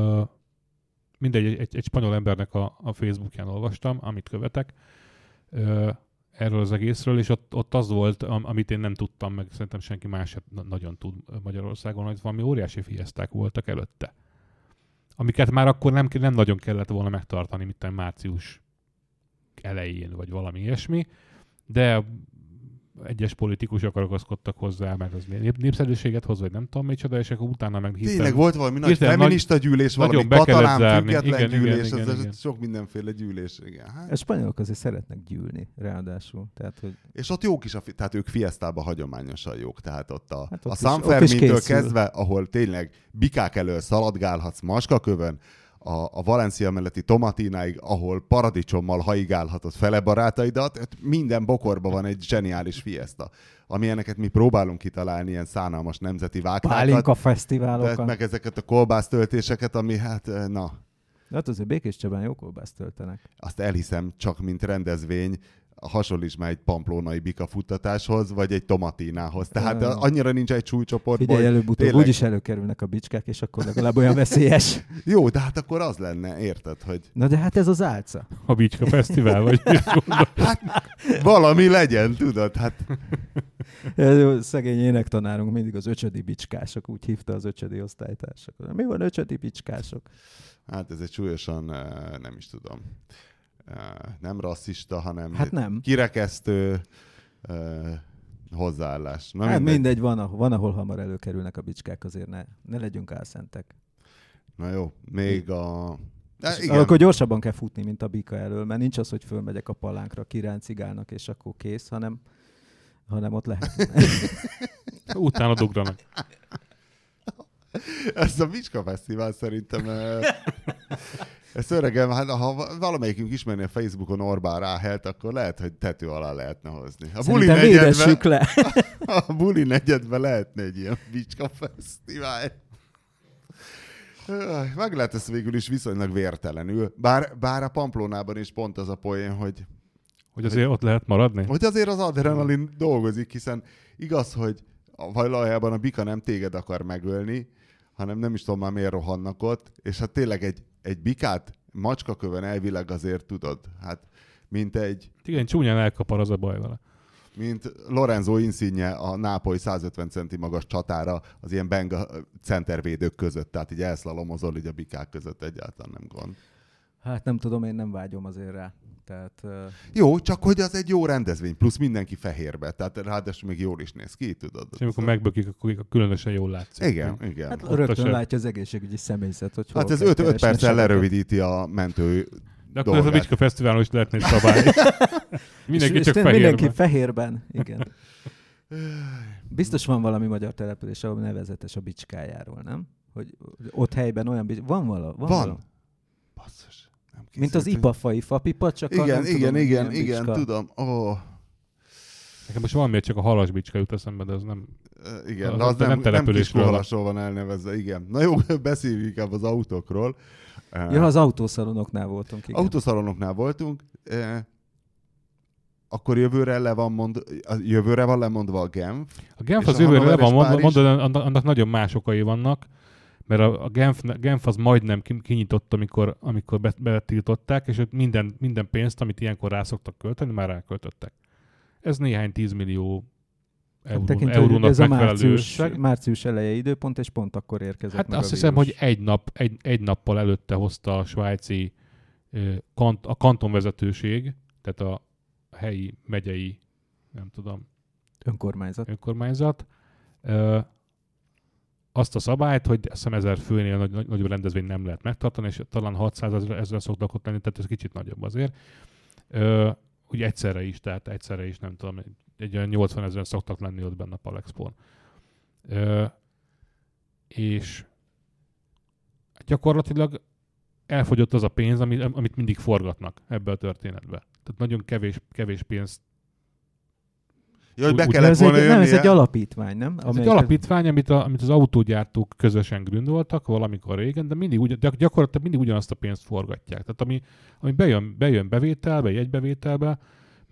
egy spanyol embernek a Facebookján olvastam, amit követek, erről az egészről, és ott az volt, amit én nem tudtam, meg szerintem senki más sem nagyon tud Magyarországon, hogy valami óriási fieszták voltak előtte. Amiket már akkor nem nagyon kellett volna megtartani, mint március elején, vagy valami ilyesmi, de egyes politikusok ragaszkodtak hozzá, mert az népszerűséget hoz, vagy nem tudom micsoda, és akkor utána meg hirtelen... Tényleg volt valami nagy feminista gyűlés, valami katalán független gyűlés, igen. Sok mindenféle gyűlés. Igen. Hát. A spanyolok azért szeretnek gyűlni, ráadásul. Tehát, hogy... És ott jók is, tehát ők fiesztában hagyományosan jók. Tehát ott a San Fermintől kezdve, ahol tényleg bikák elől szaladgálhatsz Maskakövön, a Valencia melletti Tomatináig, ahol paradicsommal haigálhatod fele barátaidat, minden bokorban van egy zseniális fiesta. Amilyeneket mi próbálunk kitalálni, ilyen szánalmas nemzeti vágtákat. Pálinka fesztiválokat. Meg ezeket a kolbásztöltéseket, ami hát na. De hát azért Békés Csabán jó kolbászt töltenek. Azt elhiszem, csak mint rendezvény, hasonlíts már egy pamplónai bikafuttatáshoz, vagy egy tomatinához. Tehát annyira nincs egy súlycsoportból. Figyelj, előbb-utóbb úgyis előkerülnek a bicskák, és akkor legalább olyan veszélyes. Jó, de hát akkor az lenne, érted, hogy... Na de hát ez az álca. A Bicska Fesztivál, vagy hát valami legyen, tudod, hát... Szegény énektanárunk mindig az öcsödi bicskások, úgy hívta az öcsödi osztálytársak. Mi van öcsödi bicskások? Hát ez egy súlyosan, nem is tudom... nem rasszista, hanem hát nem. kirekesztő hozzáállás. Na, hát mindegy, van, ahol hamar előkerülnek a bicskák, azért ne legyünk álszentek. Na jó, még igen. Akkor gyorsabban kell futni, mint a bika elől, mert nincs az, hogy fölmegyek a palánkra, kiráncigálnak, és akkor kész, hanem ott lehet. Utána dugranak. Ez a Bicska Fesztivál szerintem... Ezt öregem, hát ha valamelyikünk ismerné a Facebookon Orbán Ráhelt, akkor lehet, hogy tető alá lehetne hozni. A buli negyedben lehetne egy ilyen Bicska Fesztivál. Meg lehet ezt végül is viszonylag vértelenül. Bár a Pamplónában is pont az a poén, hogy azért ott lehet maradni? Hogy azért az adrenalin dolgozik, hiszen igaz, hogy valójában a bika nem téged akar megölni, hanem nem is tudom már miért rohannak ott, és hát tényleg egy bikát Macskakövön elvileg azért tudod, hát mint egy... Igen, csúnyán elkapar, az a baj vele. Mint Lorenzo Insigne a Nápoly 150 centi magas csatára az ilyen benga centervédők között, tehát így elszlalomozol így a bikák között, egyáltalán nem gond. Hát nem tudom, én nem vágyom azért rá. Tehát, Jó, csak hogy az egy jó rendezvény, plusz mindenki fehérbe, tehát ráadásul még jól is néz ki, tudod. És amikor megbökik, akkor különösen jól látszik. Igen. Hát rögtön látja az egészségügyi személyzet, hogy hát ez 5 perccel lerövidíti a mentő de akkor ez a Bicska Fesztiválon is lehetne egy szabály. Mindenki csak fehérben. Mindenki fehérben, igen. Biztos van valami magyar település, ahol nevezetes a bicskájáról, nem? Hogy ott helyben olyan van. Basszus. Mint az ipafai fapipa, csak igen, tudom. Oh. Nekem most valamiért csak a halasbicska jut eszembe, de az nem... Igen, de az nem Kiskunhalasról van elnevezve, igen. Na jó, beszéljünk inkább az autókról. Ja, az autószalonoknál voltunk, igen. Autószalonoknál voltunk. Akkor jövőre van lemondva a Genf. A Genf az jövőre le van mondva, annak nagyon más okai vannak, mert a Genf az majdnem kinyitott, amikor betiltották, és minden pénzt, amit ilyenkor rá szoktak költeni, már ráköltöttek. Ez néhány 10 millió eurónak megfelelő összeg. Március eleje időpont, és pont akkor érkezett hát meg azt a hiszem, vírus. hogy egy nappal előtte hozta a svájci a kantonvezetőség, tehát a helyi, megyei, nem tudom, önkormányzat azt a szabályt, hogy azt hiszem 1000 főnél nagyobb rendezvény nem lehet megtartani, és talán 600 000 szoktak ott lenni, tehát ez kicsit nagyobb azért. Úgy egyszerre is, nem tudom, egy olyan 80 000 szoktak lenni ott benne a Palexpon. És gyakorlatilag elfogyott az a pénz, amit mindig forgatnak ebbe a történetbe. Tehát nagyon kevés pénzt. Ja, hogy be kellett volna jönnie. Nem, ez egy alapítvány, nem? Ez egy alapítvány, amit az autógyártók közösen gründoltak valamikor régen, de gyakorlatilag mindig ugyanazt a pénzt forgatják. Tehát ami bejön bevételbe, jegybevételbe,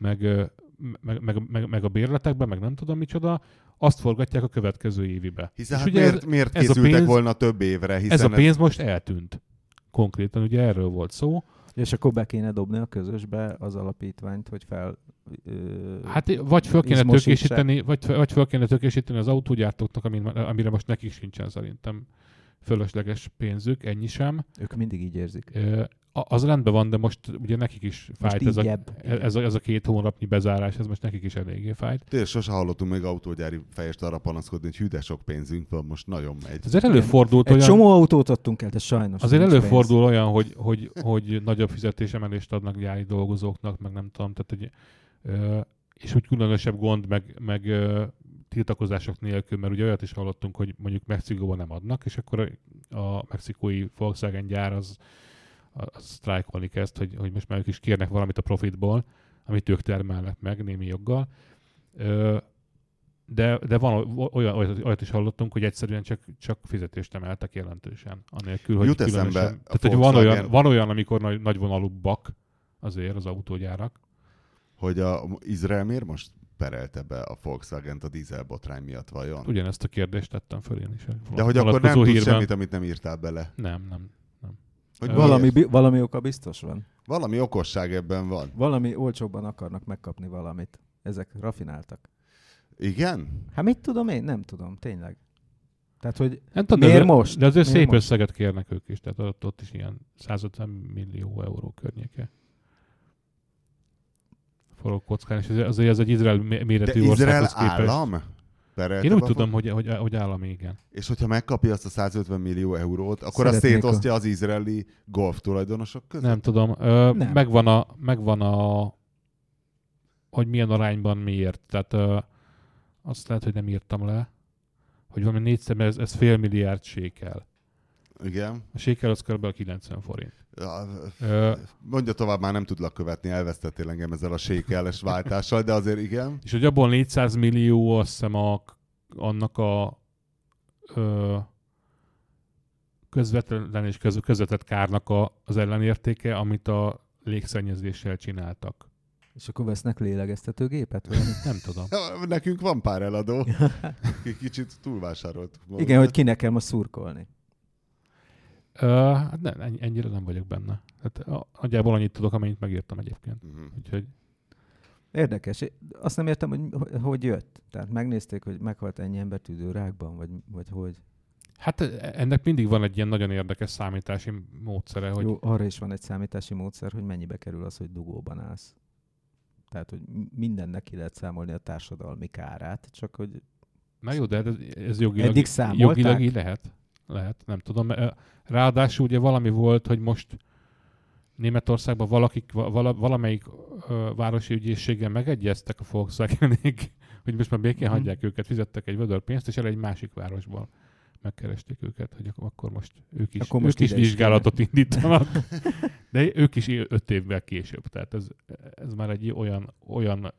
meg a bérletekbe, meg nem tudom micsoda, azt forgatják a következő évibe. Hiszen hát miért készültek volna több évre? Ez a pénz most eltűnt. Konkrétan ugye erről volt szó. És akkor be kéne dobni a közösbe az alapítványt, hogy hát vagy föl kéne tökésíteni az autógyártóknak, amire most nekik sincsen szerintem fölösleges pénzük, ennyi sem. Ők mindig így érzik. Az rendben van, de most ugye nekik is fájt ez a 2 hónapnyi bezárás, ez most nekik is eléggé fájt. Tényleg sose hallottunk még autógyári fejest arra panaszkodni, hogy hű, de sok pénzünk van, most nagyon megy. Azért előfordult olyan... Egy csomó autót adtunk el, de sajnos. Azért előfordul olyan, hogy nagyobb fizetésemelést adnak gyári dolgozóknak, meg nem tudom, tehát és úgy különösebb gond, meg tiltakozások nélkül, mert ugye olyat is hallottunk, hogy mondjuk Mexikóban nem adnak, és akkor a mexikói Volkswagen gyár az sztrájkolni kezd, hogy most már ők is kérnek valamit a profitból, amit ők termelnek meg némi joggal. De van olyat is hallottunk, hogy egyszerűen csak fizetést emeltek jelentősen. Anélkül, hogy különösen... Tehát, hogy van olyan, amikor nagyvonalúbbak azért az autógyárak. Hogy Izrael miért most perelte be a Volkswagen-t a dízelbotrány miatt vajon? Ugyanezt a kérdést tettem föl én is. De hogy akkor nem tudsz semmit, amit nem írtál bele? Nem. Hogy valami oka biztos van. Valami okosság ebben van. Valami olcsóbban akarnak megkapni valamit. Ezek rafináltak. Igen? Hát mit tudom én? Nem tudom, tényleg. Tehát, hogy miért most? De azért szép összeget kérnek ők is, tehát ott is ilyen 150 millió euró környéke. Forró kockán, és azért ez egy Izrael méretű országhoz képest. De Izrael állam? Én úgy tudom, hogy állam, igen. És hogyha megkapja azt a 150 millió eurót, akkor azt szétosztja az izraeli golf tulajdonosok között? Nem tudom. Nem. Megvan a hogy milyen arányban miért. Tehát azt lehet, hogy nem írtam le, hogy valami 400, ez fél milliárd sékel. Igen. A sékel az kb. 90 forint. Mondja tovább, már nem tudlak követni, elvesztettél engem ezzel a sékeles váltással, de azért igen. És hogy abból 400 millió, azt hiszem annak a közvetlen és közvetett kárnak az ellenértéke, amit a légszennyezéssel csináltak. És akkor vesznek lélegeztetőgépet? Nem tudom. Nekünk van pár eladó. Kicsit túlvásároltuk. Igen, hogy ki nekem a szurkolni. Ennyire nem vagyok benne. Hát, nagyjából annyit tudok, amennyit megírtam egyébként. Úgyhogy... Érdekes. Azt nem értem, hogy jött. Tehát megnézték, hogy meghalt ennyi ember tüdőrákban, vagy hogy? Hát ennek mindig van egy ilyen nagyon érdekes számítási módszere, hogy... Jó, arra is van egy számítási módszer, hogy mennyibe kerül az, hogy dugóban állsz. Tehát, hogy mindennek ki lehet számolni a társadalmi kárát, csak hogy... Na jó, de ez jogilag így lehet. Lehet, nem tudom. Ráadásul ugye valami volt, hogy most Németországban valamelyik városi ügyészséggel megegyeztek a Volkswagenék, hogy most már békén hagyják őket, fizettek egy vödör pénzt, és el egy másik városban megkeresték őket, hogy akkor most ők is vizsgálatot indítanak. De ők is 5 évvel később. Tehát ez már egy olyan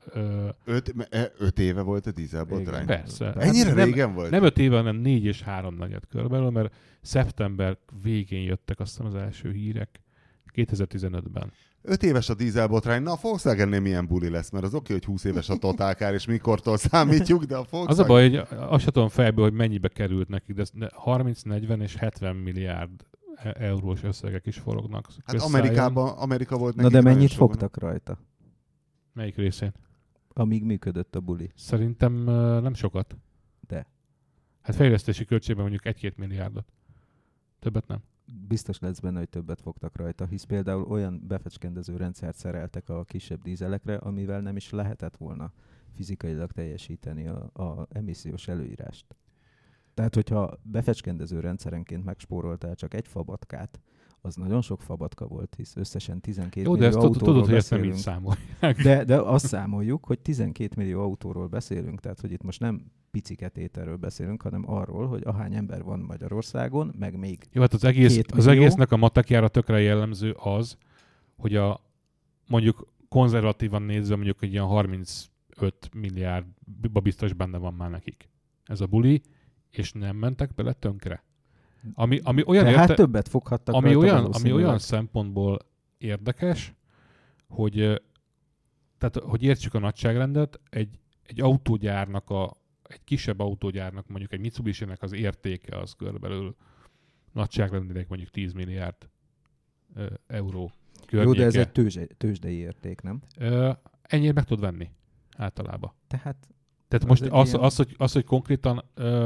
5 éve volt a dízelbotrány? Persze. Ennyire régen volt? Nem 5 éve, hanem 4 és 3 negyed körülbelül, mert szeptember végén jöttek azt hiszem az első hírek 2015-ben. 5 éves a dízelbotrány, na a Volkswagennél milyen buli lesz, mert az oké, hogy 20 éves a Total Car, és mikortól számítjuk, de a Volkswagen... Az a baj, hogy azt sem tudom fejből, hogy mennyibe került nekik, de 30, 40 és 70 milliárd eurós összegek is forognak. Hát Amerika volt nekik. Na de mennyit fogtak rajta? Melyik részén? Amíg működött a buli. Szerintem nem sokat. De? Hát fejlesztési költségben mondjuk 1-2 milliárdot. Többet nem. Biztos lesz benne, hogy többet fogtak rajta, hisz például olyan befecskendező rendszert szereltek a kisebb dízelekre, amivel nem is lehetett volna fizikailag teljesíteni a emissziós előírást. Tehát, hogyha befecskendező rendszerenként megspóroltál csak egy fabatkát, az nagyon sok fabatka volt, hisz összesen 12 millió autóról beszélünk. Tudod, hogy ezt nem így számolják. De azt számoljuk, hogy 12 millió autóról beszélünk, tehát hogy itt most nem picike tételről beszélünk, hanem arról, hogy ahány ember van Magyarországon, meg még jó, hát az egésznek a matekjára tökre jellemző az, hogy mondjuk konzervatívan nézve mondjuk egy ilyen 35 milliárdba biztos benne van már nekik. Ez a buli, és nem mentek bele tönkre. Ami olyan többet foghattak ami olyan szempontból érdekes, hogy értsük a nagyságrendet, egy autógyárnak, egy kisebb autógyárnak, mondjuk egy Mitsubishi-nek az értéke az körülbelül nagyságrendileg mondjuk 10 milliárd euró környéke. Jó, de ez egy tőzsdei érték, nem? Ennyire meg tud venni általában. Tehát most az, hogy konkrétan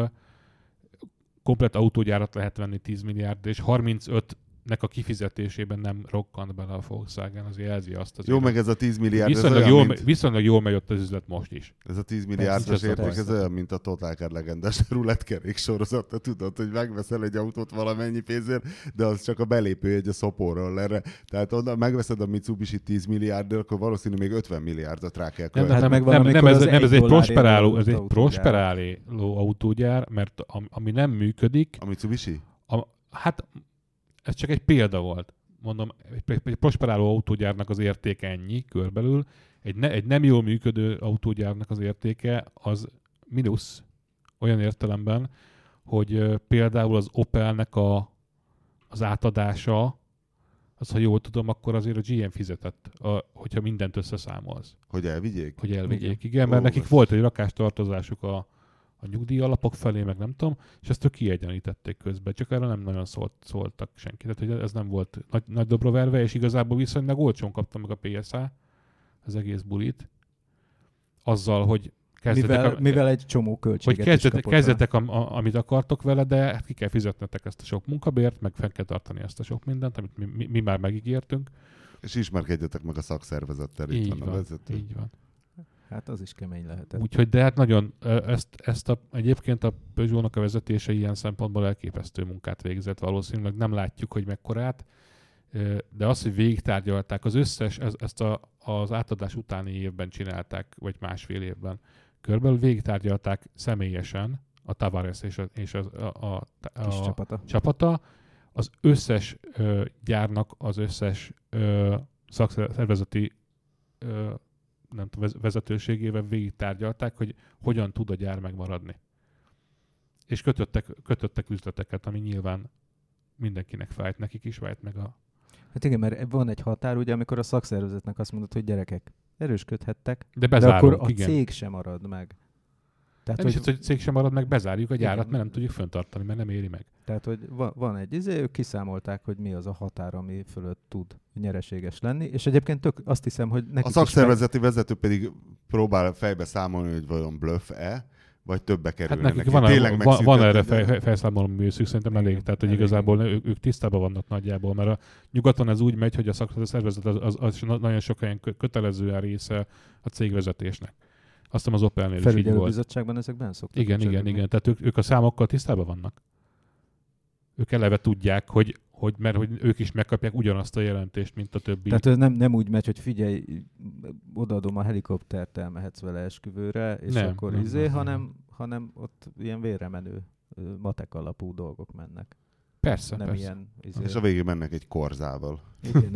komplett autógyárat lehet venni 10 milliárd, és 35-nek a kifizetésében nem rokkant bele a Volkswagen, az jelzi azt. Jó, meg ez a 10 milliárd, viszonylag jól megy ott az üzlet most is. Ez a 10 milliárdos érték, ez olyan, mint a Total Car legendás rulettkerék sorozata. Tudod, hogy megveszel egy autót valamennyi pénzért, de az csak a belépőjegy a szopóról erre. Tehát onnan megveszed a Mitsubishi 10 milliárd, akkor valószínű még 50 milliárdot rá kell költeni. Ez egy prosperáló autógyár, mert ami nem működik... A Mitsubishi? Hát ez csak egy példa volt. Mondom, egy prosperáló autógyárnak az értéke ennyi körbelül, egy nem jól működő autógyárnak az értéke az mínusz olyan értelemben, hogy például az Opelnek az átadása, az, ha jól tudom, akkor azért a GM fizetett, hogyha mindent összeszámolsz. Hogy elvigyék? Hogy elvigyék, igen, mert nekik volt egy rakástartozásuk a nyugdíj alapok felé, meg nem tudom, és ezt ők kiegyenítették közben, csak erre nem nagyon szóltak senki. Tehát, hogy ez nem volt nagy dobra verve, és igazából viszonylag olcsón kapta meg a PSA az egész bulit. Azzal, hogy mivel egy csomó költséget kezdetek amit akartok vele, de hát ki kell fizetnetek ezt a sok munkabért, meg fel kell tartani ezt a sok mindent, amit mi már megígértünk. És ismerkedjetek meg a szakszervezettel, itt van a vezető. Így van. Hát az is kemény lehetett. Úgyhogy, de hát nagyon, egyébként a Peugeot-nak a vezetése ilyen szempontból elképesztő munkát végzett, valószínűleg nem látjuk, hogy mekkorát, de az, hogy végigtárgyalták az összes, ezt az átadás utáni évben csinálták, vagy másfél évben, körülbelül végigtárgyalták személyesen a Tavares és a csapata, az összes gyárnak az összes szakszervezeti nem tudom, vezetőségével végig tárgyalták, hogy hogyan tud a gyár megmaradni. És kötöttek üzleteket, ami nyilván mindenkinek fájt, nekik is fájt meg a... Hát igen, mert van egy határ, ugye, amikor a szakszervezetnek azt mondod, hogy gyerekek, erősködhettek, de akkor a igen. cég sem marad meg. Tehát, nem is, hogy cég sem marad meg, bezárjuk a gyárat, mert nem tudjuk fenntartani, mert nem éri meg. Tehát, hogy van egy ők kiszámolták, hogy mi az a határ, ami fölött tud nyereséges lenni, és egyébként azt hiszem, hogy nekik a szakszervezeti vezető pedig próbál fejbe számolni, hogy vajon bluff-e, vagy többe kerül. Hát nekik van erre felszámoló műszük, szerintem elég. Tehát, hogy igazából ők tisztában vannak nagyjából, mert a nyugaton ez úgy megy, hogy a szakszervezet szervezet az nagyon sok helyen kötelezően része a cégvezetésnek. Azt hiszem az Opelnél is így volt. Felügyelőbizottságban ezekben szoktak. Igen. Tehát ők a számokkal tisztában vannak. Ők eleve tudják, hogy ők is megkapják ugyanazt a jelentést, mint a többi. Tehát ez nem úgy megy, hogy figyelj, odaadom a helikoptert, elmehetsz vele esküvőre, és nem, akkor nem. hanem ott ilyen vérre menő matek alapú dolgok mennek. Persze. Ilyen, és a végén mennek egy korzával. Igen.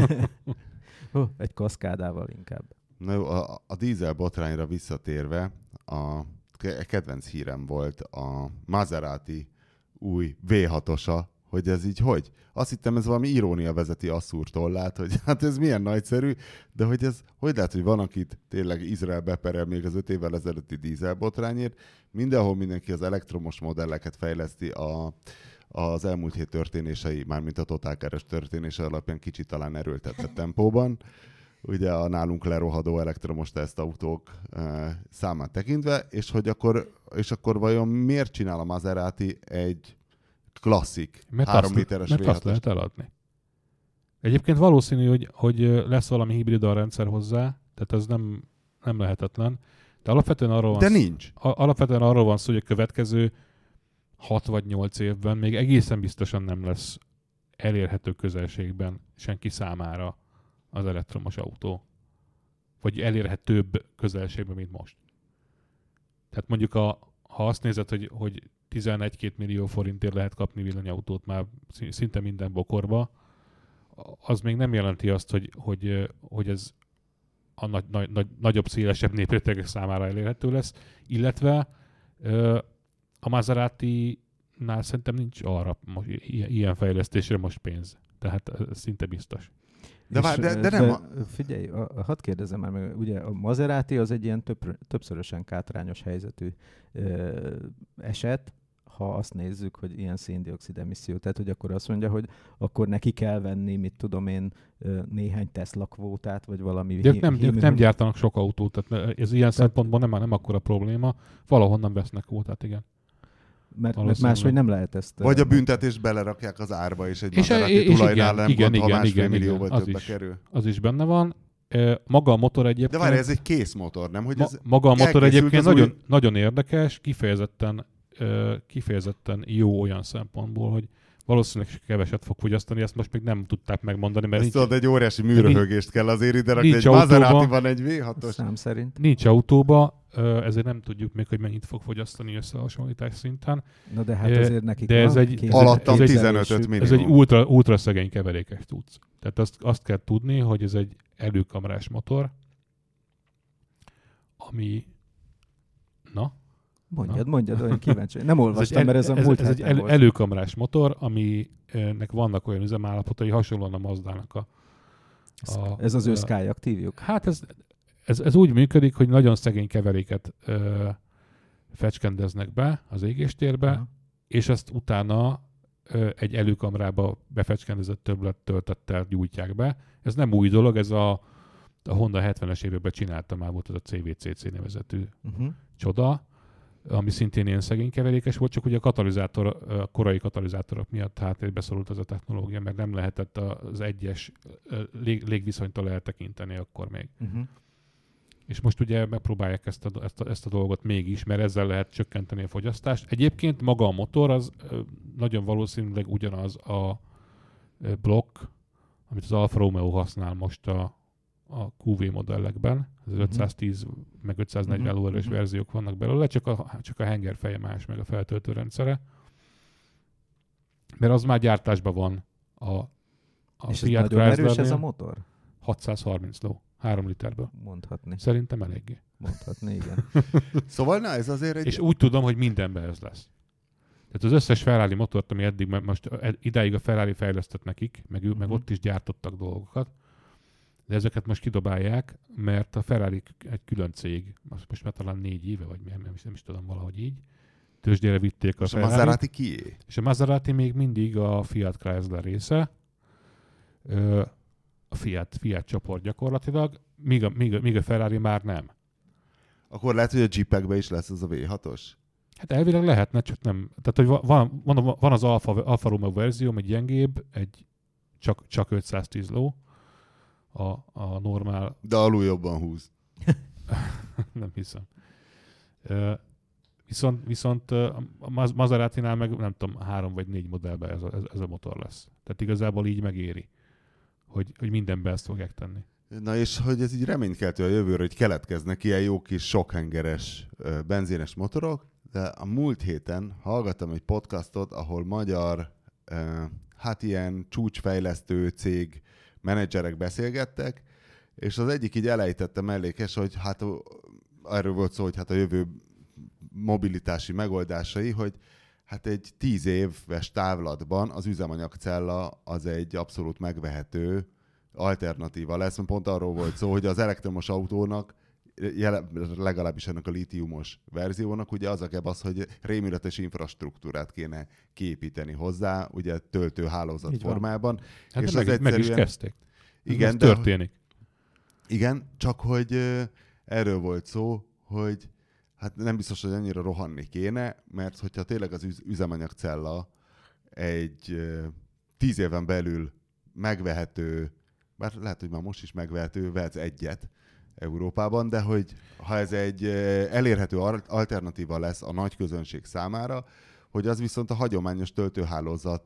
Egy kaszkádával inkább. Na jó, a dízel botrányra visszatérve, a kedvenc hírem volt a Maserati új V6-osa, hogy ez így hogy? Azt hittem, ez valami irónia vezeti Asszúr tollát, hogy hát ez milyen nagyszerű, de hogy ez, hogy lehet, hogy van, akit tényleg Izrael beperel még az 5 évvel ezelőtti dízelbotrányért, mindenhol mindenki az elektromos modelleket fejleszti az elmúlt hét történései, mármint a Total Car-es történése alapján kicsit talán erőltetett tempóban, ugye a nálunk lerohadó elektromos tesztautók számát tekintve, és akkor vajon miért csinál a Maserati egy klasszik 3 literes V6-os? Mert azt lehet eladni. Egyébként valószínű, hogy lesz valami hibrid rendszer hozzá, tehát ez nem lehetetlen. De alapvetően arról van szó, hogy a következő 6 vagy 8 évben még egészen biztosan nem lesz elérhető közelségben senki számára az elektromos autó. Vagy elérhetőbb közelségben, mint most. Tehát mondjuk ha azt nézed, hogy 11-2 millió forintért lehet kapni villanyautót már szinte minden bokorba, az még nem jelenti azt, hogy ez a nagyobb, szélesebb néprétegek számára elérhető lesz, illetve a Maserati-nál szerintem nincs arra ilyen fejlesztésre most pénz. Tehát szinte biztos. De nem. Figyelj, hadd kérdezem már meg, ugye a Maserati az egy ilyen többszörösen kátrányos helyzetű eset, ha azt nézzük, hogy ilyen szén-dioxid emisszió. Tehát, hogy akkor azt mondja, hogy akkor neki kell venni, mit tudom én, néhány Tesla kvótát, vagy valami... De ők nem gyártanak sok autót, tehát ez ilyen szempontból nem akkora probléma. Valahonnan vesznek kvótát, igen. Mert máshogy nem lehet ezt... Vagy a büntetést belerakják az árba, és egy Maserati tulajnál nem gond, ha másfél millió vagy többbe kerül. Az is benne van. Maga a motor egyébként... De várj, ez egy kész motor, nem? Hogy ez maga a motor egyébként nagyon érdekes, kifejezetten jó olyan szempontból, hogy valószínűleg keveset fog fogyasztani, ezt most még nem tudták megmondani, mert ezt tudod, egy óriási műröhögést kell azért ide rakni, egy Maserati-ban egy V6-os. Szám szerint. Nincs autóba, ezért nem tudjuk még, hogy mennyit fog fogyasztani összehasonlítás szinten. Na de hát azért nekik de ez egy alattam 15 minimum. Ez egy ultra szegény keverékes tudsz. Tehát azt kell tudni, hogy ez egy előkamrás motor, ami... Mondjad, olyan kíváncsi. Nem olvastam, mert ez a múlt Ez egy előkamrás motor, aminek vannak olyan üzemállapotai, hasonlóan a Mazdának ez az ő Skyactiv-juk? Hát ez úgy működik, hogy nagyon szegény keveréket fecskendeznek be az égéstérbe, és ezt utána egy előkamrába befecskendezett többlet töltettel gyújtják be. Ez nem új dolog, ez a Honda 70-es években csinálta már, volt az a CVCC nevezetű csoda, ami szintén ilyen szegény keverékes volt, csak ugye a korai katalizátorok miatt háttérbe szorult az a technológia, mert nem lehetett az egyes légviszonytól eltekinteni akkor még. És most ugye megpróbálják ezt a dolgot mégis, mert ezzel lehet csökkenteni a fogyasztást. Egyébként maga a motor az nagyon valószínűleg ugyanaz a blokk, amit az Alfa Romeo használ most a QV modellekben. Az 510 meg 540 lóerős verziók vannak belőle, csak a hengerfeje más, meg a feltöltő rendszere. Mert az már gyártásban van a és Fiat ez nagyon erős ez a motor? 630 ló. 3 literből. Mondhatni. Szerintem eléggé. Mondhatni, igen. Szóval ez azért egy... És úgy tudom, hogy mindenben ez lesz. Tehát az összes Ferrari motort, ami eddig, most idáig a Ferrari fejlesztett nekik, meg ott is gyártottak dolgokat, de ezeket most kidobálják, mert a Ferrari egy külön cég, most már talán 4 éve, vagy nem is tudom, valahogy így, tőzsdére vitték a Ferrari. A Maserati kié? És a Maserati még mindig a Fiat Chrysler része, a Fiat csoport gyakorlatilag, míg a Ferrari már nem. Akkor lehet, hogy a Jeepekben is lesz az a V6-os? Hát elvileg lehetne, csak nem. Tehát, hogy van az Alfa Romeo verzió, egy gyengébb, csak 510 ló, a normál... De alul jobban húz. Nem hiszem. Viszont a Maseratinál meg nem tudom, 3 vagy 4 modellben ez a motor lesz. Tehát igazából így megéri, hogy mindenben ezt fogják tenni. Na és hogy ez így reménykeltő a jövőre, hogy keletkeznek ilyen jó kis sokhengeres benzines motorok, de a múlt héten hallgattam egy podcastot, ahol magyar, hát ilyen csúcsfejlesztő cég menedzserek beszélgettek, és az egyik így elejtette mellékes, hogy hát erről volt szó, hogy hát a jövő mobilitási megoldásai, hogy hát egy 10 éves távlatban az üzemanyagcella az egy abszolút megvehető alternatíva lesz. Pont arról volt szó, hogy az elektromos autónak, legalábbis ennek a lítiumos verziónak, ugye az a az, hogy rémületes infrastruktúrát kéne kiépíteni hozzá, ugye töltőhálózat formában. Hát és meg is kezdték. Igen, ez történik. Igen, csak hogy erről volt szó, hogy hát nem biztos, hogy annyira rohanni kéne, mert hogyha tényleg az üzemanyagcella egy 10 éven belül megvehető, bár lehet, hogy már most is megvehető, vehetsz egyet Európában, de hogy ha ez egy elérhető alternatíva lesz a nagy közönség számára, hogy az viszont a hagyományos töltőhálózat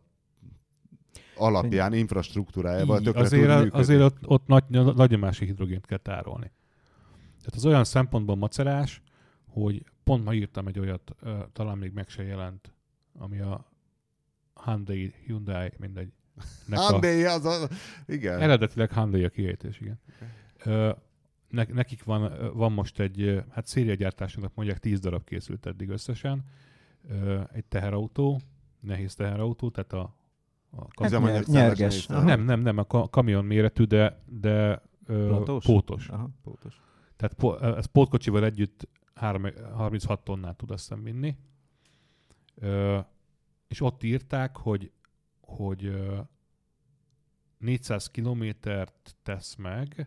alapján, infrastruktúrájával tökre tud működni. Azért ott nagy nyomású hidrogént kell tárolni. Tehát az olyan szempontból macerás, hogy pont ma írtam egy olyat, talán még meg se jelent, ami a Hyundai, mindegy. Hyundai, igen. Eredetileg Hyundai a kiejtés, igen. Nekik van most egy, hát szériagyártásnak mondják 10 darab készült eddig összesen, egy teherautó, nehéz teherautó, tehát a nyerges. Nem, a kamion méretű, de pótos. Aha, pótos. Tehát ez pótkocsival együtt 36 tonnát tud azt hiszem vinni. És ott írták, hogy 400 kilométert tesz meg,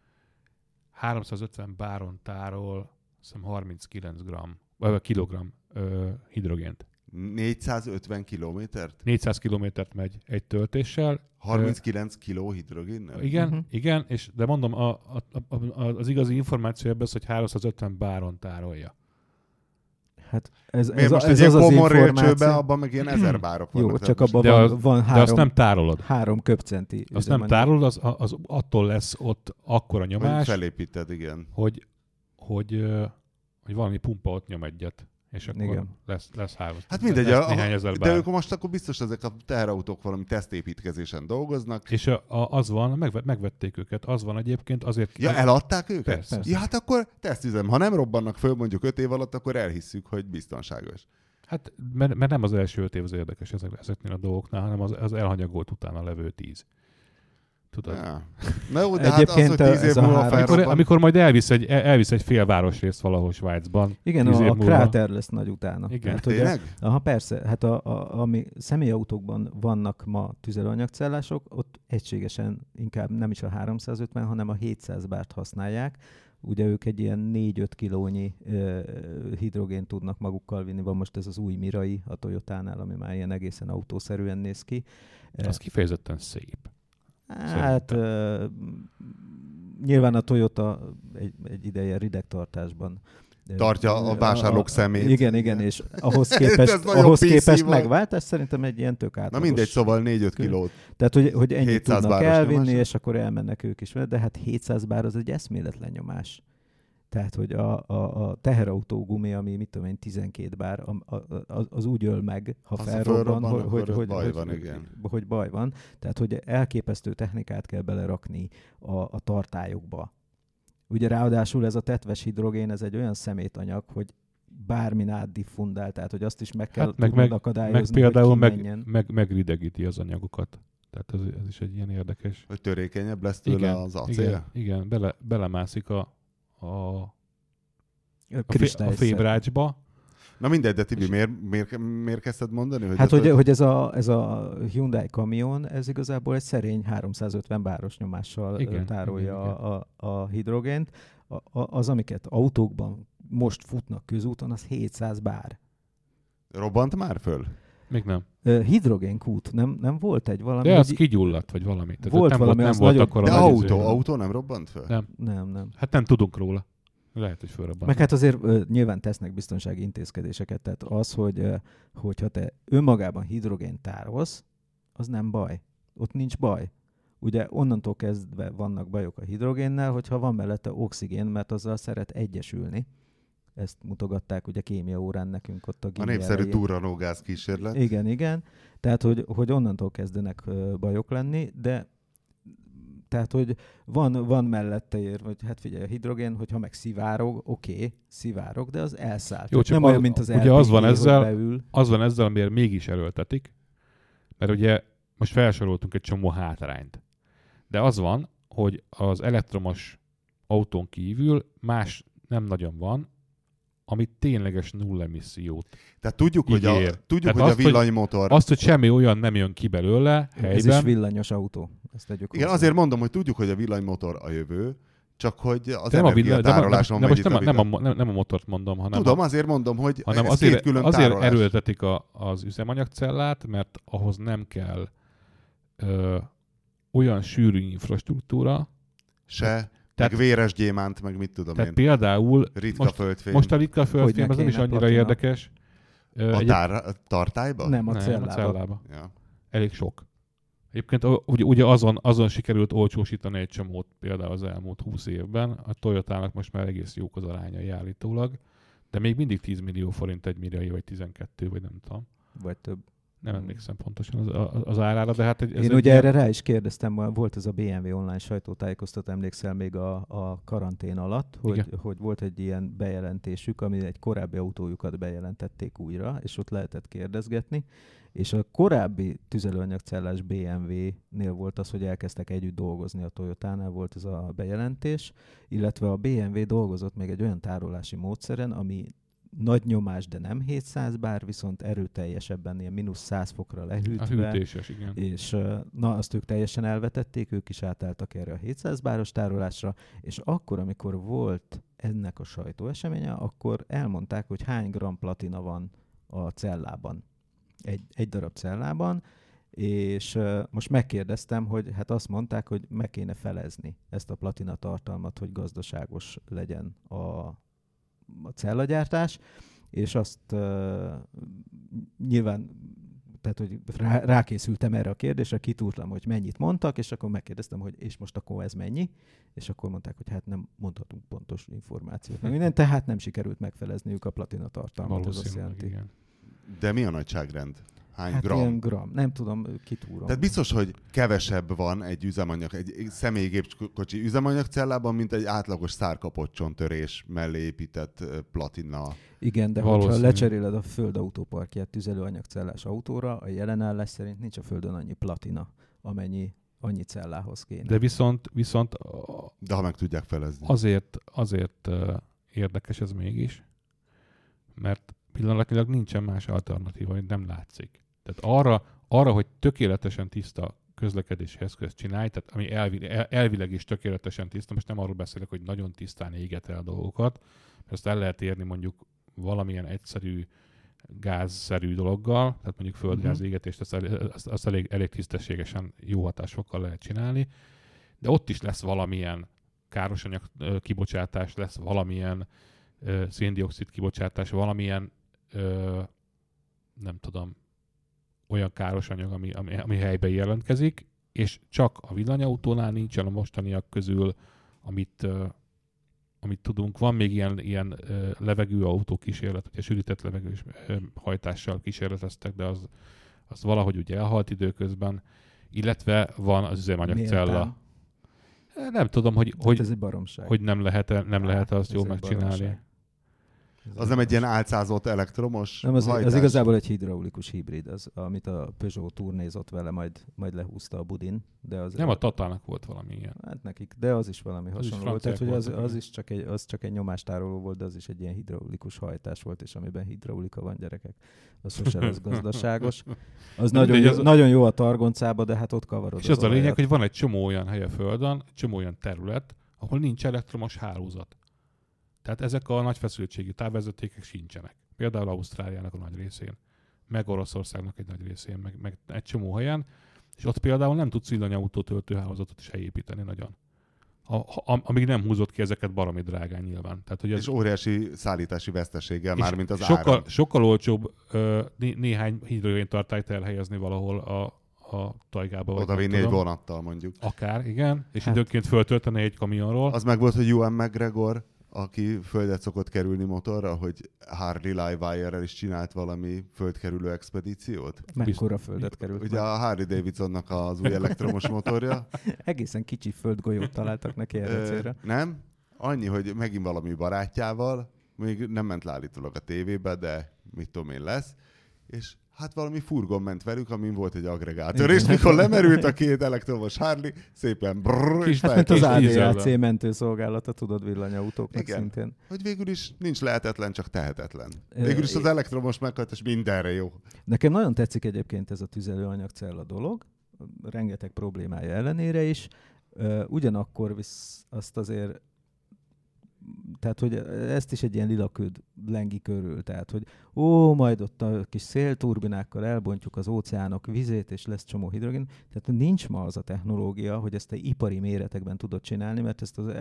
350 báron tárol, hiszem 39 kilogramm hidrogént. 450 kilométert? 400 kilométert megy egy töltéssel. 39 kiló hidrogénnel? Igen, de mondom, az igazi információ ebben az, hogy 350 báron tárolja. Hát ez most egy ilyen komor ércsőben, abban meg ilyen 1000 bárok vannak. Jó, csak abban van 3, de azt nem tárolod. 3 köbcenti. Azt nem tárolod, az attól lesz ott akkora nyomás. Felépíted, igen. Hogy valami pumpa ott nyom egyet. És akkor igen. lesz 3. Hát mindegy, néhány ezer bár. De ők most akkor biztos ezek a teherautók valami tesztépítkezésen dolgoznak. És az van, megvették őket, az van egyébként azért... Ja, eladták őket? Persze. Ja, hát akkor tesztüzem. Ha nem robbannak föl mondjuk 5 év alatt, akkor elhisszük, hogy biztonságos. Hát, mert nem az első 5 év az érdekes ezeknél a dolgoknál, hanem az elhanyagolt utána levő 10. Tudod? Ja. Na jó, de egyébként hát az, hogy 10 év múlva amikor majd elvisz egy fél városrészt valahol Svájcban. Igen, a kráter lesz nagy utána. Igen. Hát, tényleg? Aha, persze. Hát ami személyautókban vannak ma tüzelőanyagcellások, ott egységesen inkább nem is a 350, hanem a 700 bárt használják. Ugye ők egy ilyen 4-5 kilónyi hidrogént tudnak magukkal vinni. Van most ez az új Mirai a Toyotánál, ami már ilyen egészen autószerűen néz ki. Az kifejezetten szép. Hát nyilván a Toyota egy ideje ridegtartásban tartja a vásárlók szemét. Igen, és ahhoz képest megváltás szerintem egy ilyen tök átlagos. Na mindegy, szóval 4-5 kilót. Tehát, hogy ennyit tudnak elvinni, és akkor elmennek ők is. De hát 700 bár az egy eszméletlen nyomás. Tehát, hogy a teherautó gumi, ami mit tudom én, 12 bár, az úgy öl meg, ha felrobban, hogy baj van. Tehát, hogy elképesztő technikát kell belerakni a tartályokba. Ugye ráadásul ez a tetves hidrogén, ez egy olyan szemétanyag, hogy bármin átdiffundál, tehát, hogy azt is meg kell tudnod akadályozni, meg például megridegíti az anyagokat. Tehát ez is egy ilyen érdekes. Hogy törékenyebb lesz tőle az acél? Igen, belemászik a fémrácsba. Na mindegy, de Tibi, miért kezdted mondani? Hogy hát, hogy ez a Hyundai kamion, ez igazából egy szerény 350 báros nyomással tárolja a hidrogént. Az, amiket autókban most futnak közúton, az 700 bár. Robbant már föl? Még nem. Hidrogénkút, nem volt egy valami? De az kigyulladt, vagy valami. Tehát Volt valami, nem az volt nagyon... akkor De a autó nem robbant föl? Nem. Hát nem tudunk róla. Lehet, hogy fölrobbant. Meg hát azért nyilván tesznek biztonsági intézkedéseket, tehát az, hogyha te önmagában hidrogént tárolsz, az nem baj. Ott nincs baj. Ugye onnantól kezdve vannak bajok a hidrogénnel, hogyha van mellette oxigén, mert azzal szeret egyesülni. Ezt mutogatták ugye kémia órán nekünk ott a A népszerű durranógáz kísérlet. Igen. Tehát, hogy onnantól kezdenek bajok lenni, de tehát, hogy van mellette ér, hogy hát figyelj, a hidrogén, hogyha meg szivárog, szivárog, de az elszáll. Jó, csak nem olyan, mint az ugye LPG, az van ezzel, beül. az van ezzel, amiért mégis erőltetik, mert ugye most felsoroltunk egy csomó hátrányt. De az van, hogy az elektromos autón kívül más nem nagyon van, ami tényleges nulla emissziót Tehát tudjuk, ígér. hogy a villanymotor... Azt, hogy semmi olyan nem jön ki belőle helyben. Ez is villanyos autó. Ezt tegyük igen, hozzá. azért mondom, hogy tudjuk, hogy a villanymotor a jövő, csak hogy az de energiatároláson megy itt a villany. nem a motort mondom, hanem tudom, azért mondom, hogy hanem ez két külön azért erőltetik az üzemanyagcellát, mert ahhoz nem kell olyan sűrű infrastruktúra, meg véres gyémánt, meg mit tudom tehát én. például Ritka földfém. Most a ritka földfém az nem is annyira platina. érdekes. A tartályba? Nem, a cellába. cellába. Ja. Elég sok. Egyébként ugye azon sikerült olcsósítani egy csomót például az elmúlt 20 évben. A Toyotának most már egész jók az arányai állítólag, de még mindig 10 millió forint egy Mirai, vagy 12, vagy nem tudom. Vagy több. Nem emlékszem pontosan az árára, de hát... Én ugye erre rá is kérdeztem, volt ez a BMW online sajtótájékoztató, emlékszel még a karantén alatt, hogy volt egy ilyen bejelentésük, ami egy korábbi autójukat bejelentették újra, és ott lehetett kérdezgetni, és a korábbi tüzelőanyagcellás BMW-nél volt az, hogy elkezdtek együtt dolgozni a Toyotánál, volt ez a bejelentés, illetve a BMW dolgozott még egy olyan tárolási módszeren, ami nagy nyomás, de nem 700 bár, viszont erőteljesebben, ilyen mínusz 100 fokra lehűtve. A hűtéses, igen. És azt ők teljesen elvetették, ők is átálltak erre a 700 báros tárolásra, és akkor, amikor volt ennek a sajtóeseménye, akkor elmondták, hogy hány gram platina van a cellában. Egy darab cellában, és most megkérdeztem, hogy hát azt mondták, hogy meg kéne felezni ezt a platina tartalmat, hogy gazdaságos legyen a cellagyártás, és azt nyilván, tehát hogy rákészültem erre a kérdésre, kitúrtam, hogy mennyit mondtak, és akkor megkérdeztem, hogy és most akkor ez mennyi, és akkor mondták, hogy hát nem mondhatunk pontos információt. Minden, tehát nem sikerült megfelezniük a platina tartalmat, ez azt jelenti. Igen. De mi a nagyságrend? Hány hát gram? Ilyen gram, nem tudom, kitúrom. Tehát biztos, hogy kevesebb van egy személygépkocsi üzemanyagcellában, mint egy átlagos szárkapottcsontörés mellé épített platina. Igen, de hogyha lecseréled a Föld autóparkját tüzelőanyagcellás autóra, a jelen állás szerint nincs a Földön annyi platina, annyi cellához kéne. De viszont de ha meg tudják felezni. Azért érdekes ez mégis, mert pillanatnyilag nincsen más alternatíva, hogy nem látszik. Tehát arra, hogy tökéletesen tiszta közlekedési eszközt csinálj, tehát ami elvileg is tökéletesen tiszta, most nem arról beszélek, hogy nagyon tisztán éget el dolgokat, mert ezt el lehet érni mondjuk valamilyen egyszerű gázszerű dologgal, tehát mondjuk földgáz égetést, azt elég tisztességesen jó hatásfokkal lehet csinálni, de ott is lesz valamilyen károsanyag kibocsátás, lesz valamilyen szén-dioxid kibocsátás, valamilyen nem tudom, olyan káros anyag, ami helyben jelentkezik, és csak a villanyautónál nincsen a mostaniak közül, amit tudunk. Van még ilyen levegőautó kísérlet, ugye sűrített levegős hajtással kísérleteztek, de az valahogy ugye elhalt időközben, illetve van az üzemanyagcella. Nem tudom, hogy ez egy baromság. Hogy nem lehet azt jól megcsinálni. Baromság. Az nem egy ilyen álcázott elektromos nem, hajtás? Az igazából egy hidraulikus hibrid, amit a Peugeot turnézott vele, majd lehúzta a budin. De az nem a Tatának volt valami ilyen. Hát nekik, de az is valami hasonló volt. Tehát, hogy az csak egy nyomástároló volt, de az is egy ilyen hidraulikus hajtás volt, és amiben hidraulika van, gyerekek, az sosem lesz gazdaságos. Az nagyon jó a targoncába, de hát ott kavarod. És az a lényeg, hogy van egy csomó olyan hely a Földön, egy csomó olyan terület, ahol nincs elektromos hálózat. Tehát ezek a nagy feszültségű távvezetékek sincsenek. Például Ausztráliának a nagy részén, meg Oroszországnak egy nagy részén, meg egy csomó helyen, és ott például nem tudsz villanyautó töltőhálózatot is elépíteni nagyon. Amíg nem húzott ki ezeket baromi drágán nyilván. Tehát, hogy és óriási szállítási veszteséggel már, mint az áram. Sokkal olcsóbb néhány hidrogéntartályt elhelyezni valahol a tajgába. Oda vinni egy vonattal mondjuk. Akár, igen. És időnként föltölteni egy kamionról. Az meg volt, hogy Ewan McGregor, aki földet szokott kerülni motorra, hogy Harley Livewire-rel is csinált valami földkerülő expedíciót. Mekkora földet került? Ugye a Harley Davidsonnak az új elektromos motorja. Egészen kicsi földgolyót találtak neki erre célra. Nem? Annyi, hogy megint valami barátjával, még nem ment le állítólag a tévébe, de mit tudom én lesz, és hát valami furgon ment velük, amin volt egy aggregátor, és mikor lemerült a két elektromos Harley, szépen brrrr, és hát mint az ADAC mentőszolgálata, tudod, villanyautóknak szintén. Hogy végül is nincs lehetetlen, csak tehetetlen. Végül is az elektromos meghajtás mindenre jó. Nekem nagyon tetszik egyébként ez a tüzelőanyagcella dolog, rengeteg problémája ellenére is. Ugyanakkor azt azért, tehát, hogy ezt is egy ilyen lilaköd lengi körül, tehát, hogy majd ott a kis szélturbinákkal elbontjuk az óceánok vizét, és lesz csomó hidrogén. Tehát nincs ma az a technológia, hogy ezt egy ipari méretekben tudod csinálni, mert ezt az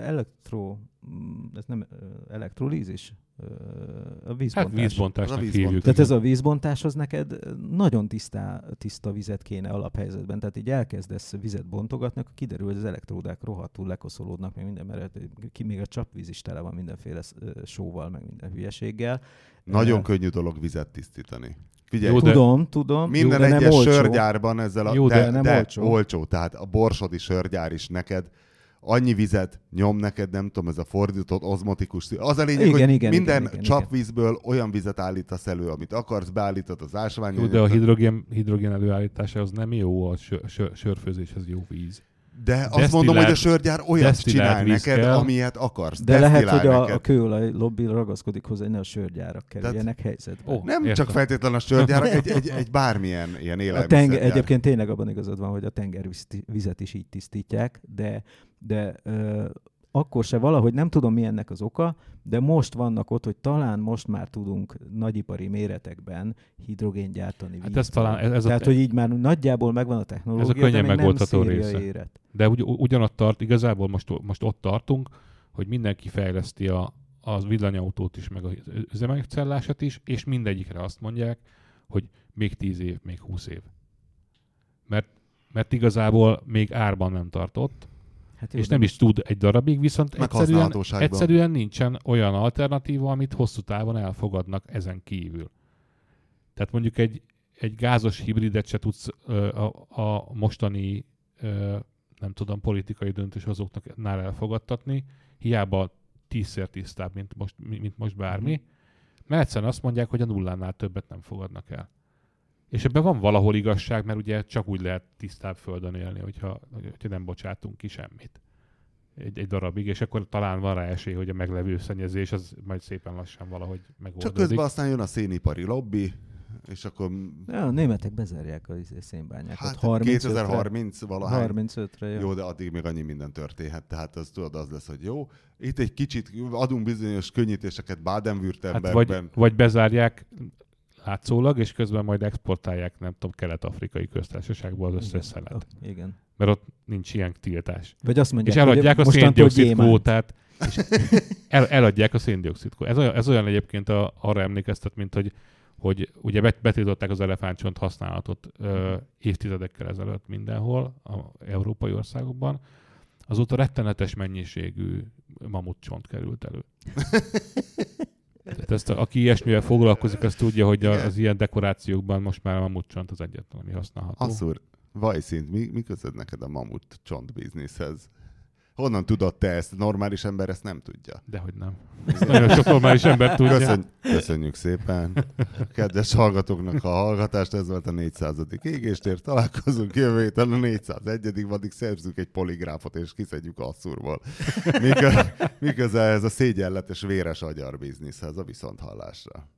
ez nem elektrolízis, a vízbontás. Hát vízbontásnak hívjuk. Tehát ez a vízbontás, az neked nagyon tiszta vizet kéne alaphelyzetben. Tehát így elkezdesz vizet bontogatni, akkor kiderül, hogy az elektródák rohadtul lekoszolódnak, meg minden, mert még a csapvíz is tele van mindenféle sóval, meg minden hülyeséggel. Nagyon könnyű dolog vizet tisztítani. Figyelj, jó, tudom. Minden jó, egyes sörgyárban ezzel de olcsó. Tehát a borsodi sörgyár is neked annyi vizet nyom neked, nem tudom, ez a fordított ozmotikus. Az a lényeg, hogy minden csapvízből olyan vizet állítasz elő, amit akarsz, beállítod az ásványanyagot. De a hidrogén előállítása az nem jó, a sörfőzéshez jó víz. De azt mondom, hogy a sörgyár olyat csinál neked, amilyet akarsz. De lehet, hogy a kőolaj lobby ragaszkodik hozzá, hogy ne a sörgyárak kerüljenek helyzetbe. Nem csak feltétlenül a sörgyárak, egy bármilyen ilyen élelmiszergyár. Egyébként tényleg abban igazad van, hogy a tengervizet is így tisztítják, de akkor se valahogy nem tudom, mi ennek az oka, de most vannak ott, hogy talán most már tudunk nagyipari méretekben hidrogén gyártani. Hát tehát, hogy így már nagyjából megvan a technológia, ez a könnyen de még megoldható nem része. éret. De ugyanott tart, igazából most ott tartunk, hogy mindenki fejleszti az villanyautót is, meg az üzemanyagcellását is, és mindegyikre azt mondják, hogy még 10 év, még 20 év. Mert igazából még árban nem tartott, hát és nem is tud egy darabig, viszont egyszerűen nincsen olyan alternatíva, amit hosszú távon elfogadnak ezen kívül. Tehát mondjuk egy gázos hibridet se tudsz a mostani nem tudom, politikai döntéshozóknál elfogadtatni, hiába 10-szer tisztább, mint most bármi, mert egyszerűen azt mondják, hogy a nullánál többet nem fogadnak el. És ebben van valahol igazság, mert ugye csak úgy lehet tisztább földön élni, hogyha nem bocsátunk ki semmit egy darabig, és akkor talán van rá esély, hogy a meglevő szennyezés az majd szépen lassan valahogy megoldódik. Csak közben aztán jön a szénipari lobby, és akkor... Ja, a németek bezárják a szénbányákat. Hát 2030 valahány. 35-re jó, de addig még annyi minden történhet. Tehát az tudod, az lesz, hogy jó. Itt egy kicsit adunk bizonyos könnyítéseket Baden-Württembergben. Hát vagy bezárják látszólag, és közben majd exportálják, nem tudom, Kelet-Afrikai Köztársaságból az összes szelet. Igen. Mert ott nincs ilyen tiltás. Vagy azt mondják, és eladják a széndioxid kvótát. És eladják a széndioxid kvótát. Ez olyan egyébként arra emlékeztet, mint hogy ugye betiltották az elefántcsont használatot évtizedekkel ezelőtt mindenhol, az európai országokban. Azóta rettenetes mennyiségű mamutcsont került elő. Tehát aki ilyesmivel foglalkozik, az tudja, hogy az ilyen dekorációkban most már a mamutcsont az egyetlen, ami használható. Asszúr, vajszint, mi közöd neked a mamutcsont bizniszhez? Honnan tudod te ezt? Normális ember ezt nem tudja. Dehogy nem. Nagyon sok normális ember tudja. Köszönjük szépen. Kedves hallgatóknak a hallgatást, ez volt a 400. égéstér. Találkozunk jövő héten a 401. addig szerzünk egy poligráfot, és kiszedjük Asszúrból. Miközben ez a szégyenletes véres agyar bizniszhez a viszonthallásra.